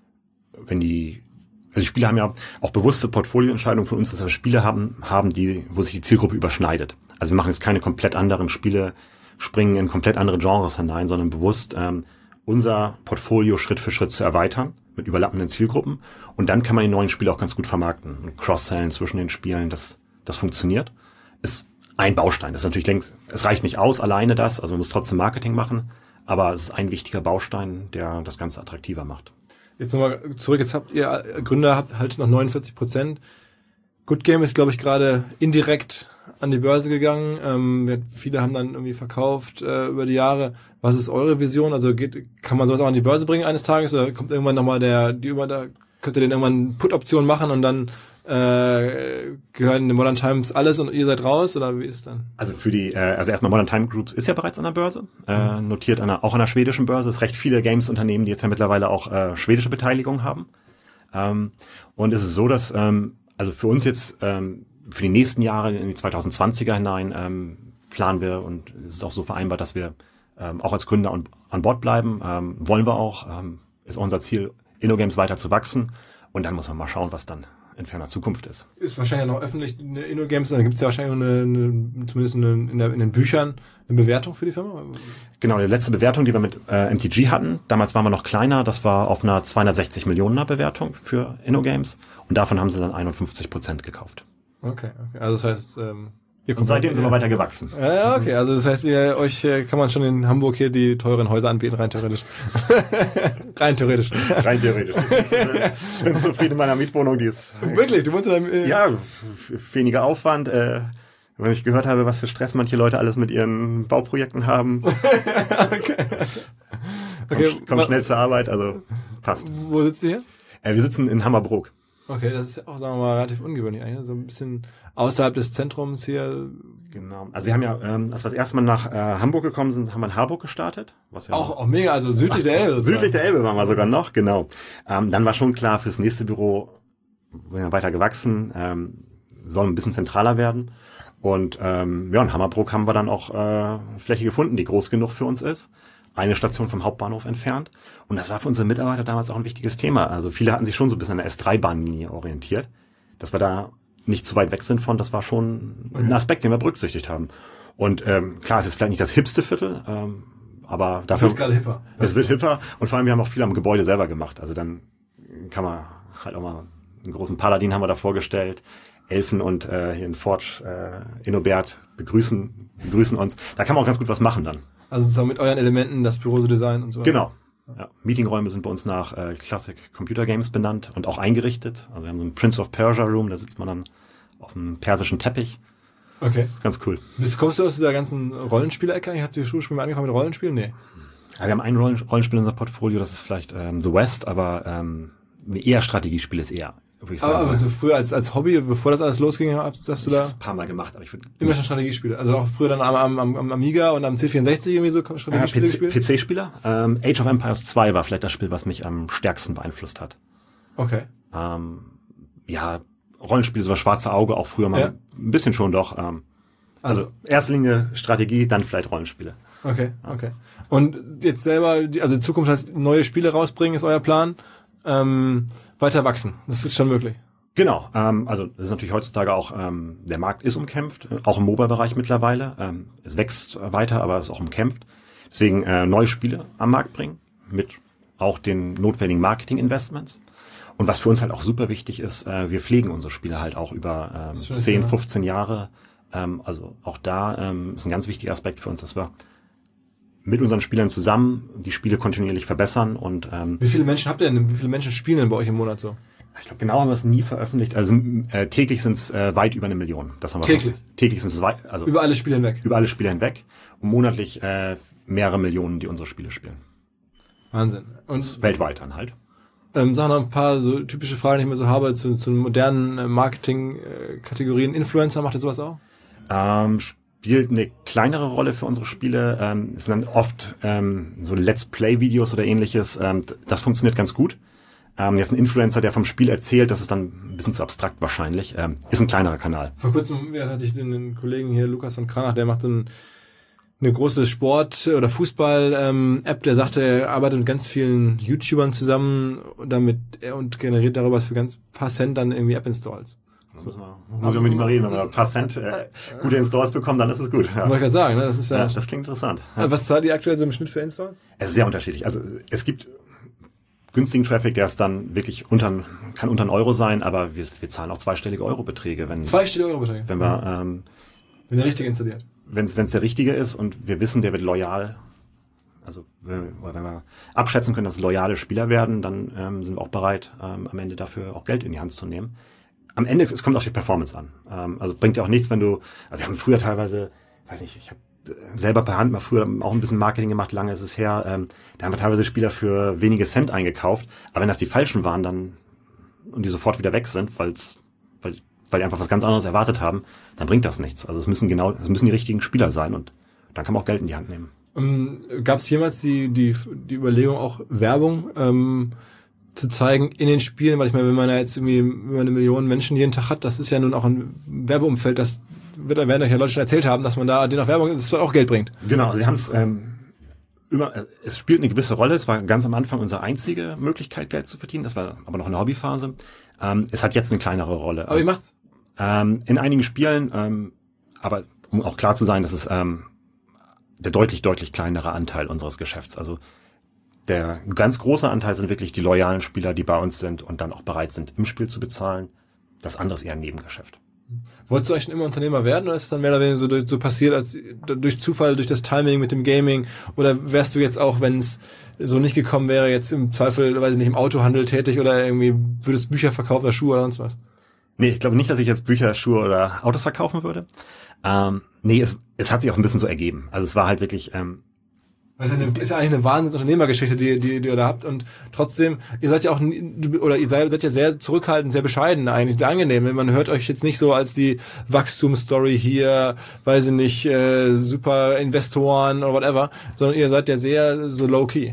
wenn die, also die Spiele haben ja auch bewusste Portfolioentscheidungen von uns, dass wir Spiele haben, haben die, wo sich die Zielgruppe überschneidet. Also wir machen jetzt keine komplett anderen Spiele, springen in komplett andere Genres hinein, sondern bewusst, ähm, unser Portfolio Schritt für Schritt zu erweitern mit überlappenden Zielgruppen. Und dann kann man die neuen Spiele auch ganz gut vermarkten. Und Cross-Sellen zwischen den Spielen, das, das funktioniert. Ist ein Baustein. Das ist natürlich längst, es reicht nicht aus, alleine das. Also man muss trotzdem Marketing machen. Aber es ist ein wichtiger Baustein, der das Ganze attraktiver macht. Jetzt nochmal zurück. Jetzt habt ihr Gründer, habt halt noch neunundvierzig Prozent. Good Game ist, glaube ich, gerade indirekt an die Börse gegangen. Ähm, viele haben dann irgendwie verkauft äh, über die Jahre. Was ist eure Vision? Also geht, kann man sowas auch an die Börse bringen eines Tages? Oder kommt irgendwann nochmal der, die über da könnt ihr den irgendwann Put-Option machen und dann äh, gehören den Modern Times alles und ihr seid raus? Oder wie ist es dann? Also für die, äh, also erstmal Modern Time Groups ist ja bereits an der Börse, äh, notiert an einer, auch an der schwedischen Börse. Es ist recht viele Games-Unternehmen, die jetzt ja mittlerweile auch äh, schwedische Beteiligung haben. Ähm, und es ist so, dass ähm, also für uns jetzt ähm, für die nächsten Jahre in die zwanzig zwanziger hinein ähm, planen wir, und es ist auch so vereinbart, dass wir ähm, auch als Gründer an, an Bord bleiben. Ähm, wollen wir auch. Ähm, ist unser Ziel, InnoGames weiter zu wachsen. Und dann muss man mal schauen, was dann in ferner Zukunft ist. Ist wahrscheinlich noch öffentlich eine InnoGames, dann gibt es ja wahrscheinlich eine, eine zumindest eine, in, der, in den Büchern eine Bewertung für die Firma? Genau, die letzte Bewertung, die wir mit äh, M T G hatten, damals waren wir noch kleiner, das war auf einer zweihundertsechzig Millioner Bewertung für InnoGames, und davon haben sie dann einundfünfzig Prozent gekauft. Okay, okay. Also das heißt, ähm, ihr kommt und seitdem sind wir weiter gewachsen. Ja, okay. Also das heißt, ihr euch äh, kann man schon in Hamburg hier die teuren Häuser anbieten, rein theoretisch. rein theoretisch. Rein theoretisch. Ich bin zufrieden in meiner Mietwohnung, die ist. Wirklich? Du musst dann, äh, ja, f- weniger Aufwand. Äh, wenn ich gehört habe, was für Stress manche Leute alles mit ihren Bauprojekten haben. okay. Okay. Komm, komm schnell zur Arbeit, also passt. Wo sitzt ihr hier? Äh, wir sitzen in Hammerbrook. Okay, das ist ja auch, sagen wir mal, relativ ungewöhnlich eigentlich. So ein bisschen außerhalb des Zentrums hier. Genau. Also wir haben ja, ähm, als wir das erste Mal nach äh, Hamburg gekommen sind, haben wir in Harburg gestartet. Was ja auch, auch mega, also südlich der Elbe. Südlich der Elbe waren wir sogar noch, genau. Ähm, dann war schon klar, fürs nächste Büro, wir sind weiter gewachsen, ähm, soll ein bisschen zentraler werden. Und ähm, ja, in Hammerbrook haben wir dann auch äh, Fläche gefunden, die groß genug für uns ist. Eine Station vom Hauptbahnhof entfernt. Und das war für unsere Mitarbeiter damals auch ein wichtiges Thema. Also viele hatten sich schon so ein bisschen an der S drei Bahnlinie orientiert. Dass wir da nicht zu weit weg sind von, das war schon ein Aspekt, den wir berücksichtigt haben. Und ähm, klar, es ist vielleicht nicht das hipste Viertel, ähm, aber dafür... Es wird gerade hipper. Es wird hipper, und vor allem wir haben auch viel am Gebäude selber gemacht. Also dann kann man halt auch mal einen großen Paladin haben wir da vorgestellt. Elfen und äh, hier in Forge, äh, Innobert begrüßen, begrüßen uns. Da kann man auch ganz gut was machen dann. Also sozusagen mit euren Elementen das Büro so designen und so. Genau. Ja. Meetingräume sind bei uns nach äh, Classic Computer Games benannt und auch eingerichtet. Also wir haben so einen Prince of Persia Room, da sitzt man dann auf einem persischen Teppich. Okay. Das ist ganz cool. Bist, kommst du aus dieser ganzen Rollenspielecke? Habt ihr schon mal angefangen mit Rollenspielen? Nee. Ja, wir haben ein Rollen, Rollenspiel in unserem Portfolio, das ist vielleicht ähm, The West, aber ähm, eher Strategiespiel ist eher. Ich sagen, aber aber so früher als als Hobby, bevor das alles losging, hast, hast du ich da... Ich ein paar Mal gemacht, aber ich würde... Immer schon Strategiespiele. Also auch früher dann am, am, am Amiga und am C vierundsechzig irgendwie so Strategiespiele äh, gespielt? P C-Spieler. Ähm, Age of Empires zwei war vielleicht das Spiel, was mich am stärksten beeinflusst hat. Okay. Ähm, ja, Rollenspiele, so das Schwarze Auge, auch früher mal Ja. ein bisschen schon doch. Ähm, also, also erste Linie Strategie, dann vielleicht Rollenspiele. Okay, okay. Und jetzt selber, die- also in Zukunft heißt, neue Spiele rausbringen, ist euer Plan. Ähm, weiter wachsen. Das ist schon möglich. Genau, ähm, also das ist natürlich heutzutage auch, ähm, der Markt ist umkämpft, äh, auch im Mobile-Bereich mittlerweile. Ähm, es wächst weiter, aber es ist auch umkämpft. Deswegen äh, neue Spiele am Markt bringen, mit auch den notwendigen Marketing-Investments. Und was für uns halt auch super wichtig ist, äh, wir pflegen unsere Spiele halt auch über ähm, Das ist schön, zehn, ja. fünfzehn Jahre. Ähm, also auch da ähm, ist ein ganz wichtiger Aspekt für uns, dass wir mit unseren Spielern zusammen die Spiele kontinuierlich verbessern. Und ähm, Wie viele Menschen habt ihr denn? Wie viele Menschen spielen denn bei euch im Monat so? ich glaube, genau haben wir es nie veröffentlicht. Also äh, täglich sind es äh, weit über eine Million. Das haben wir Täglich? Schon. Täglich sind es weit, also Über alle Spiele hinweg? über alle Spiele hinweg. Und monatlich äh, mehrere Millionen, die unsere Spiele spielen. Wahnsinn. Und Weltweit dann halt. ähm, sag noch ein paar so typische Fragen, die ich mir so habe, zu, zu modernen äh, Marketing-Kategorien. Influencer, macht ihr sowas auch? Ähm, spielt eine kleinere Rolle für unsere Spiele. Ähm, es sind dann oft ähm, so Let's Play-Videos oder ähnliches. Ähm, das funktioniert ganz gut. Ähm, jetzt ein Influencer, der vom Spiel erzählt, das ist dann ein bisschen zu abstrakt wahrscheinlich. Ähm, ist ein kleinerer Kanal. Vor kurzem ja, hatte ich den, den Kollegen hier, Lukas von Kranach, der macht so ein, eine große Sport- oder Fußball-App, der sagte, er arbeitet mit ganz vielen YouTubern zusammen, damit er und generiert darüber für ganz paar Cent dann irgendwie App-Installs. Da muss man, muss ich mit ihm mal reden, wenn wir ein paar Cent äh, gute Installs bekommen, dann ist es gut. Ja. Wollte ich gerade sagen, ne? Das ist ja, ja, das klingt interessant. Ja. Was zahlt ihr aktuell so im Schnitt für Installs? Es ist sehr unterschiedlich. Also es gibt günstigen Traffic, der ist dann wirklich unter, kann unter einen Euro sein, aber wir, wir zahlen auch zweistellige Eurobeträge, wenn zweistellige Eurobeträge. Wenn wir ähm, wenn der richtige installiert. Wenn es der richtige ist und wir wissen, der wird loyal. Also wenn, wenn wir abschätzen können, dass es loyale Spieler werden, dann ähm, sind wir auch bereit, ähm, am Ende dafür auch Geld in die Hand zu nehmen. Am Ende, es kommt auf die Performance an. Ähm, also bringt ja auch nichts, wenn du, also wir haben früher teilweise, weiß nicht, ich habe selber per Hand mal früher auch ein bisschen Marketing gemacht, lange ist es her, ähm, da haben wir teilweise Spieler für wenige Cent eingekauft, aber wenn das die falschen waren dann und die sofort wieder weg sind, weil's, weil weil die einfach was ganz anderes erwartet haben, dann bringt das nichts. Also es müssen genau, es müssen die richtigen Spieler sein und dann kann man auch Geld in die Hand nehmen. Um, gab es jemals die, die, die Überlegung, auch Werbung ähm, zu zeigen in den Spielen? Weil ich meine, wenn man ja jetzt irgendwie über eine Million Menschen jeden Tag hat, das ist ja nun auch ein Werbeumfeld, das wird, werden euch ja Leute schon erzählt haben, dass man da denen auch Werbung, das auch Geld bringt. Genau, also wir haben es ähm, immer, es spielt eine gewisse Rolle. Es war ganz am Anfang unsere einzige Möglichkeit, Geld zu verdienen. Das war aber noch eine Hobbyphase. Ähm, es hat jetzt eine kleinere Rolle. Aber also, wie macht's? Ähm, in einigen Spielen, ähm, aber um auch klar zu sein, das ist ähm, der deutlich, deutlich kleinere Anteil unseres Geschäfts. Also der ganz große Anteil sind wirklich die loyalen Spieler, die bei uns sind und dann auch bereit sind, im Spiel zu bezahlen. Das andere ist eher ein Nebengeschäft. Wolltest du eigentlich schon immer Unternehmer werden oder ist es dann mehr oder weniger so, durch, so passiert als durch Zufall, durch das Timing mit dem Gaming? Oder wärst du jetzt auch, wenn es so nicht gekommen wäre, jetzt im Zweifel, weiß ich nicht, im Autohandel tätig oder irgendwie würdest Bücher verkaufen oder Schuhe oder sonst was? Nee, ich glaube nicht, dass ich jetzt Bücher, Schuhe oder Autos verkaufen würde. Ähm, nee, es, es hat sich auch ein bisschen so ergeben. Also es war halt wirklich... Ähm, Das ist ja, eine, ist ja eigentlich eine Wahnsinnsunternehmergeschichte, die, die, die ihr da habt. Und trotzdem, ihr seid ja auch, oder ihr seid, seid ja sehr zurückhaltend, sehr bescheiden eigentlich, sehr angenehm. Man hört euch jetzt nicht so als die Wachstumsstory hier, weiß ich nicht, äh, super Investoren oder whatever, sondern ihr seid ja sehr so low-key.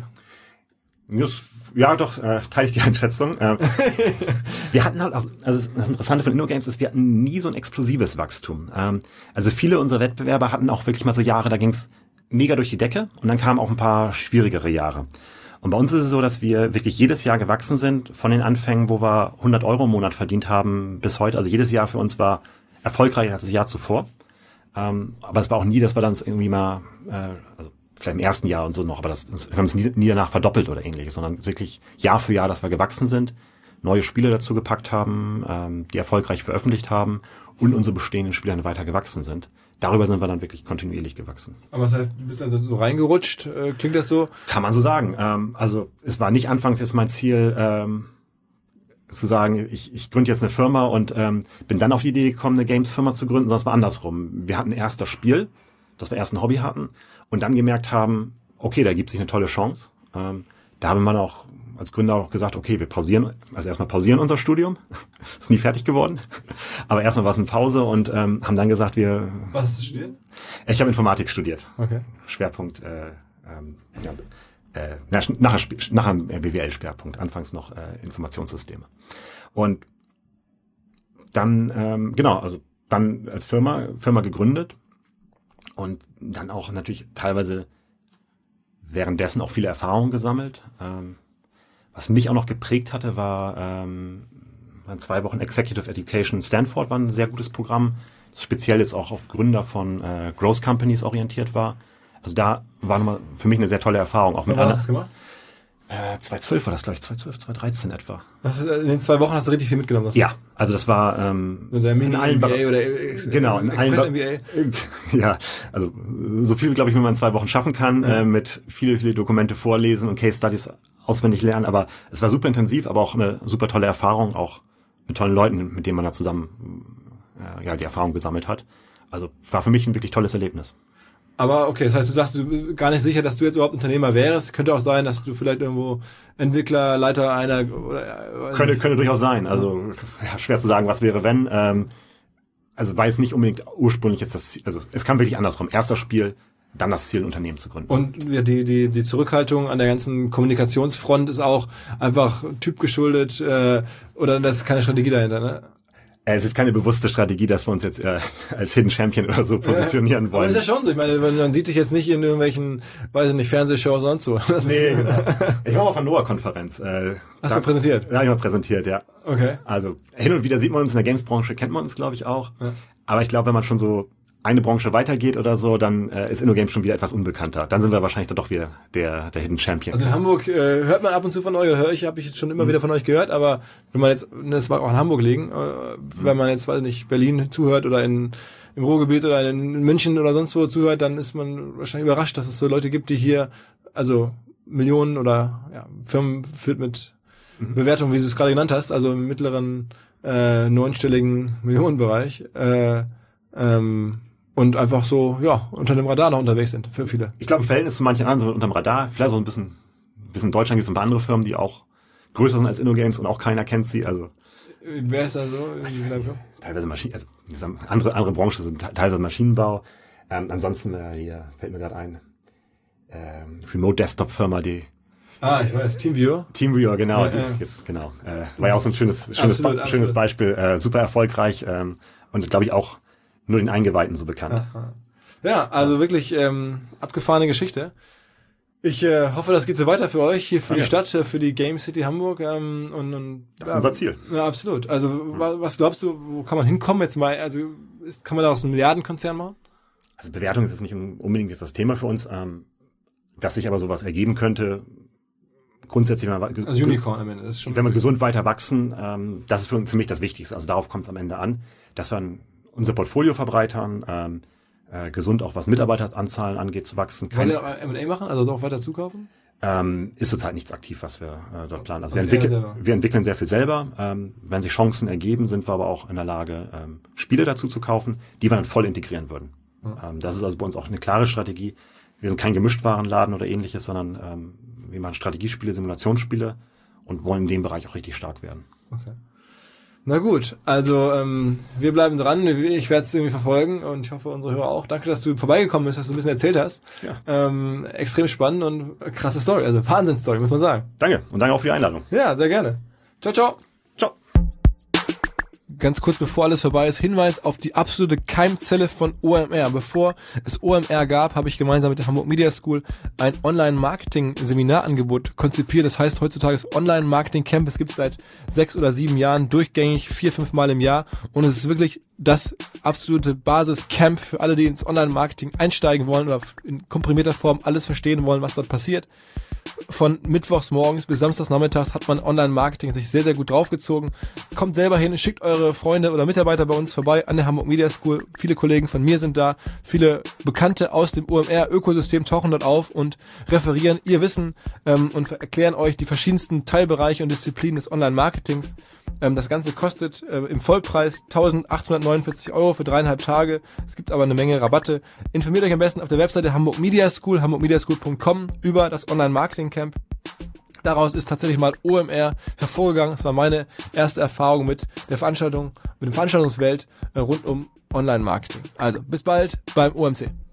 Ja, doch, äh, teile ich die Einschätzung. Äh, wir hatten halt, also, also das Interessante von InnoGames ist, wir hatten nie so ein explosives Wachstum. Ähm, also viele unserer Wettbewerber hatten auch wirklich mal so Jahre, da ging's mega durch die Decke und dann kamen auch ein paar schwierigere Jahre. Und bei uns ist es so, dass wir wirklich jedes Jahr gewachsen sind, von den Anfängen, wo wir hundert Euro im Monat verdient haben, bis heute. Also jedes Jahr für uns war erfolgreicher als das Jahr zuvor. Ähm, aber es war auch nie, dass wir dann irgendwie mal, äh, also vielleicht im ersten Jahr und so noch, aber das, wir haben es nie, nie danach verdoppelt oder ähnliches, sondern wirklich Jahr für Jahr, dass wir gewachsen sind, neue Spiele dazu gepackt haben, ähm, die erfolgreich veröffentlicht haben und unsere bestehenden Spiele weiter gewachsen sind. Darüber sind wir dann wirklich kontinuierlich gewachsen. Aber das heißt, du bist also so reingerutscht, äh, klingt das so? Kann man so sagen. Ähm, also es war nicht anfangs jetzt mein Ziel, ähm, zu sagen, ich, ich gründe jetzt eine Firma und ähm, bin dann auf die Idee gekommen, eine Games-Firma zu gründen, sondern es war andersrum. Wir hatten erst das Spiel, dass wir erst ein Hobby hatten und dann gemerkt haben, okay, da gibt sich eine tolle Chance. Ähm, da haben wir auch als Gründer auch gesagt, okay, wir pausieren, also erstmal pausieren unser Studium. Ist nie fertig geworden. Aber erstmal war es eine Pause und ähm, haben dann gesagt, wir... Was hast du studiert? Ich habe Informatik studiert. Okay. Schwerpunkt, äh, ähm, ja, äh, nachher, nachher B W L-Schwerpunkt, anfangs noch äh, Informationssysteme. Und dann, ähm, genau, also dann als Firma, Firma gegründet und dann auch natürlich teilweise währenddessen auch viele Erfahrungen gesammelt. Ähm, was mich auch noch geprägt hatte, war ähm, zwei Wochen Executive Education Stanford, war ein sehr gutes Programm, das speziell jetzt auch auf Gründer von äh, Growth Companies orientiert war. Also da war nochmal für mich eine sehr tolle Erfahrung. Auch mit Wann hast du das gemacht? Äh, zwanzig zwölf war das, glaube ich, zwanzig zwölf, zwanzig dreizehn etwa. Das ist, in den zwei Wochen hast du richtig viel mitgenommen. Ja, also das war ähm, in allen M B A oder Ex genau, in Express allen M B A. Ja, also so viel, glaube ich, wie man in zwei Wochen schaffen kann, ja. äh, mit viele, viele Dokumente vorlesen und Case Studies auswendig lernen. Aber es war super intensiv, aber auch eine super tolle Erfahrung, auch mit tollen Leuten, mit denen man da zusammen äh, ja die Erfahrung gesammelt hat. Also war für mich ein wirklich tolles Erlebnis. Aber okay, das heißt, du sagst, du bist gar nicht sicher, dass du jetzt überhaupt Unternehmer wärst. Könnte auch sein, dass du vielleicht irgendwo Entwickler, Leiter einer... Oder, könnte, könnte durchaus sein. Also ja, schwer zu sagen, was wäre, wenn. Ähm, also war jetzt nicht unbedingt ursprünglich jetzt das Ziel. Also es kam wirklich andersrum. Erster Spiel, dann das Ziel, ein Unternehmen zu gründen. Und ja, die, die, die Zurückhaltung an der ganzen Kommunikationsfront ist auch einfach typgeschuldet äh, oder das ist keine Strategie dahinter, ne? Es ist keine bewusste Strategie, dass wir uns jetzt äh, als Hidden Champion oder so positionieren wollen. Aber ist ja schon so. Ich meine, man sieht dich jetzt nicht in irgendwelchen, weiß ich nicht, Fernsehshows und so. Das nee, ist, genau. Ich war mal auf einer Noah-Konferenz. Äh, Hast du mal präsentiert? Ja, ich mal präsentiert, ja. Okay. Also hin und wieder sieht man uns in der Games-Branche, kennt man uns, glaube ich, auch. Ja. Aber ich glaube, wenn man schon so eine Branche weitergeht oder so, dann äh, ist InnoGames schon wieder etwas unbekannter. Dann sind wir wahrscheinlich dann doch wieder der der Hidden Champion. Also in Hamburg äh, hört man ab und zu von euch, oder höre ich, habe ich jetzt schon immer mhm. wieder von euch gehört, aber wenn man jetzt, das mag auch in Hamburg liegen, äh, wenn man jetzt, weiß ich nicht, Berlin zuhört oder in im Ruhrgebiet oder in München oder sonst wo zuhört, dann ist man wahrscheinlich überrascht, dass es so Leute gibt, die hier, also Millionen oder ja, Firmen führt mit mhm. Bewertungen, wie du es gerade genannt hast, also im mittleren äh, neunstelligen Millionenbereich, äh, ähm, und einfach so, ja, unter dem Radar noch unterwegs sind, für viele. Ich glaube, im Verhältnis zu manchen anderen sind unterm Radar. Vielleicht so ein bisschen, ein bisschen in Deutschland gibt es ein paar andere Firmen, die auch größer sind als InnoGames und auch keiner kennt sie. Also wer ist da so? Teilweise Maschinen, also andere andere Branchen sind teilweise Maschinenbau. Ähm, ansonsten äh, hier fällt mir gerade ein ähm, Remote Desktop Firma, die Ah, ich weiß, TeamViewer. TeamViewer, genau. Ja, die, ja. Jetzt genau. Äh, war ja auch so ein schönes schönes Absolut, Be- absolut. schönes Beispiel, äh, super erfolgreich ähm, und glaube ich auch nur den Eingeweihten so bekannt. Ja, also wirklich ähm, abgefahrene Geschichte. Ich äh, hoffe, das geht so weiter für euch, hier für Ja, die ja. Stadt, äh, für die Game City Hamburg. Ähm, und, und, Das ist unser Ziel. Ja, absolut. Also wa- was glaubst du, wo kann man hinkommen jetzt mal? Also ist, kann man daraus einen Milliardenkonzern machen? Also Bewertung ist jetzt nicht unbedingt jetzt das Thema für uns, ähm, dass sich aber sowas ergeben könnte. Grundsätzlich, wenn wir, Also Unicorn am Ende. Das ist schon wenn wir gesund weiter wachsen, ähm, das ist für, für mich das Wichtigste. Also darauf kommt es am Ende an, dass wir ein, unser Portfolio verbreitern, ähm, äh, gesund auch was Mitarbeiteranzahlen angeht zu wachsen. Wollen Kein, wir auch M und A machen, also auch weiter zukaufen? ähm, ist zurzeit nichts aktiv, was wir äh, dort planen. Also, Also wir, eher entwickeln, selber. wir entwickeln sehr viel selber. Ähm, wenn sich Chancen ergeben, sind wir aber auch in der Lage, ähm, Spiele dazu zu kaufen, die wir dann voll integrieren würden. Ja. Ähm, das ist also bei uns auch eine klare Strategie. Wir sind kein Gemischtwarenladen oder ähnliches, sondern ähm, wir machen Strategiespiele, Simulationsspiele und wollen in dem Bereich auch richtig stark werden. Okay. Na gut, also ähm, wir bleiben dran. Ich werde es irgendwie verfolgen und ich hoffe, unsere Hörer auch. Danke, dass du vorbeigekommen bist, dass du ein bisschen erzählt hast. Ja. Ähm, extrem spannend und krasse Story, also Wahnsinnsstory, muss man sagen. Danke und danke auch für die Einladung. Ja, sehr gerne. Ciao, ciao. Ciao. Ganz kurz bevor alles vorbei ist, Hinweis auf die absolute Keimzelle von O M R. Bevor es O M R gab, habe ich gemeinsam mit der Hamburg Media School ein Online-Marketing-Seminarangebot konzipiert. Das heißt heutzutage das Online-Marketing-Camp. Es gibt es seit sechs oder sieben Jahren durchgängig, vier, fünf Mal im Jahr. Und es ist wirklich das absolute Basis-Camp für alle, die ins Online-Marketing einsteigen wollen oder in komprimierter Form alles verstehen wollen, was dort passiert. Von mittwochs morgens bis samstags nachmittags hat man Online-Marketing sich sehr, sehr gut draufgezogen. Kommt selber hin, schickt eure Freunde oder Mitarbeiter bei uns vorbei an der Hamburg Media School. Viele Kollegen von mir sind da. Viele Bekannte aus dem O M R-Ökosystem tauchen dort auf und referieren ihr Wissen ähm, und erklären euch die verschiedensten Teilbereiche und Disziplinen des Online-Marketings. Ähm, das Ganze kostet äh, im Vollpreis eintausendachthundertneunundvierzig Euro für dreieinhalb Tage. Es gibt aber eine Menge Rabatte. Informiert euch am besten auf der Webseite Hamburg Media School, hamburg media school punkt com über das Online-Marketing-Camp. Daraus ist tatsächlich mal O M R hervorgegangen. Das war meine erste Erfahrung mit der Veranstaltung, mit der Veranstaltungswelt äh, rund um Online-Marketing. Also bis bald beim O M C.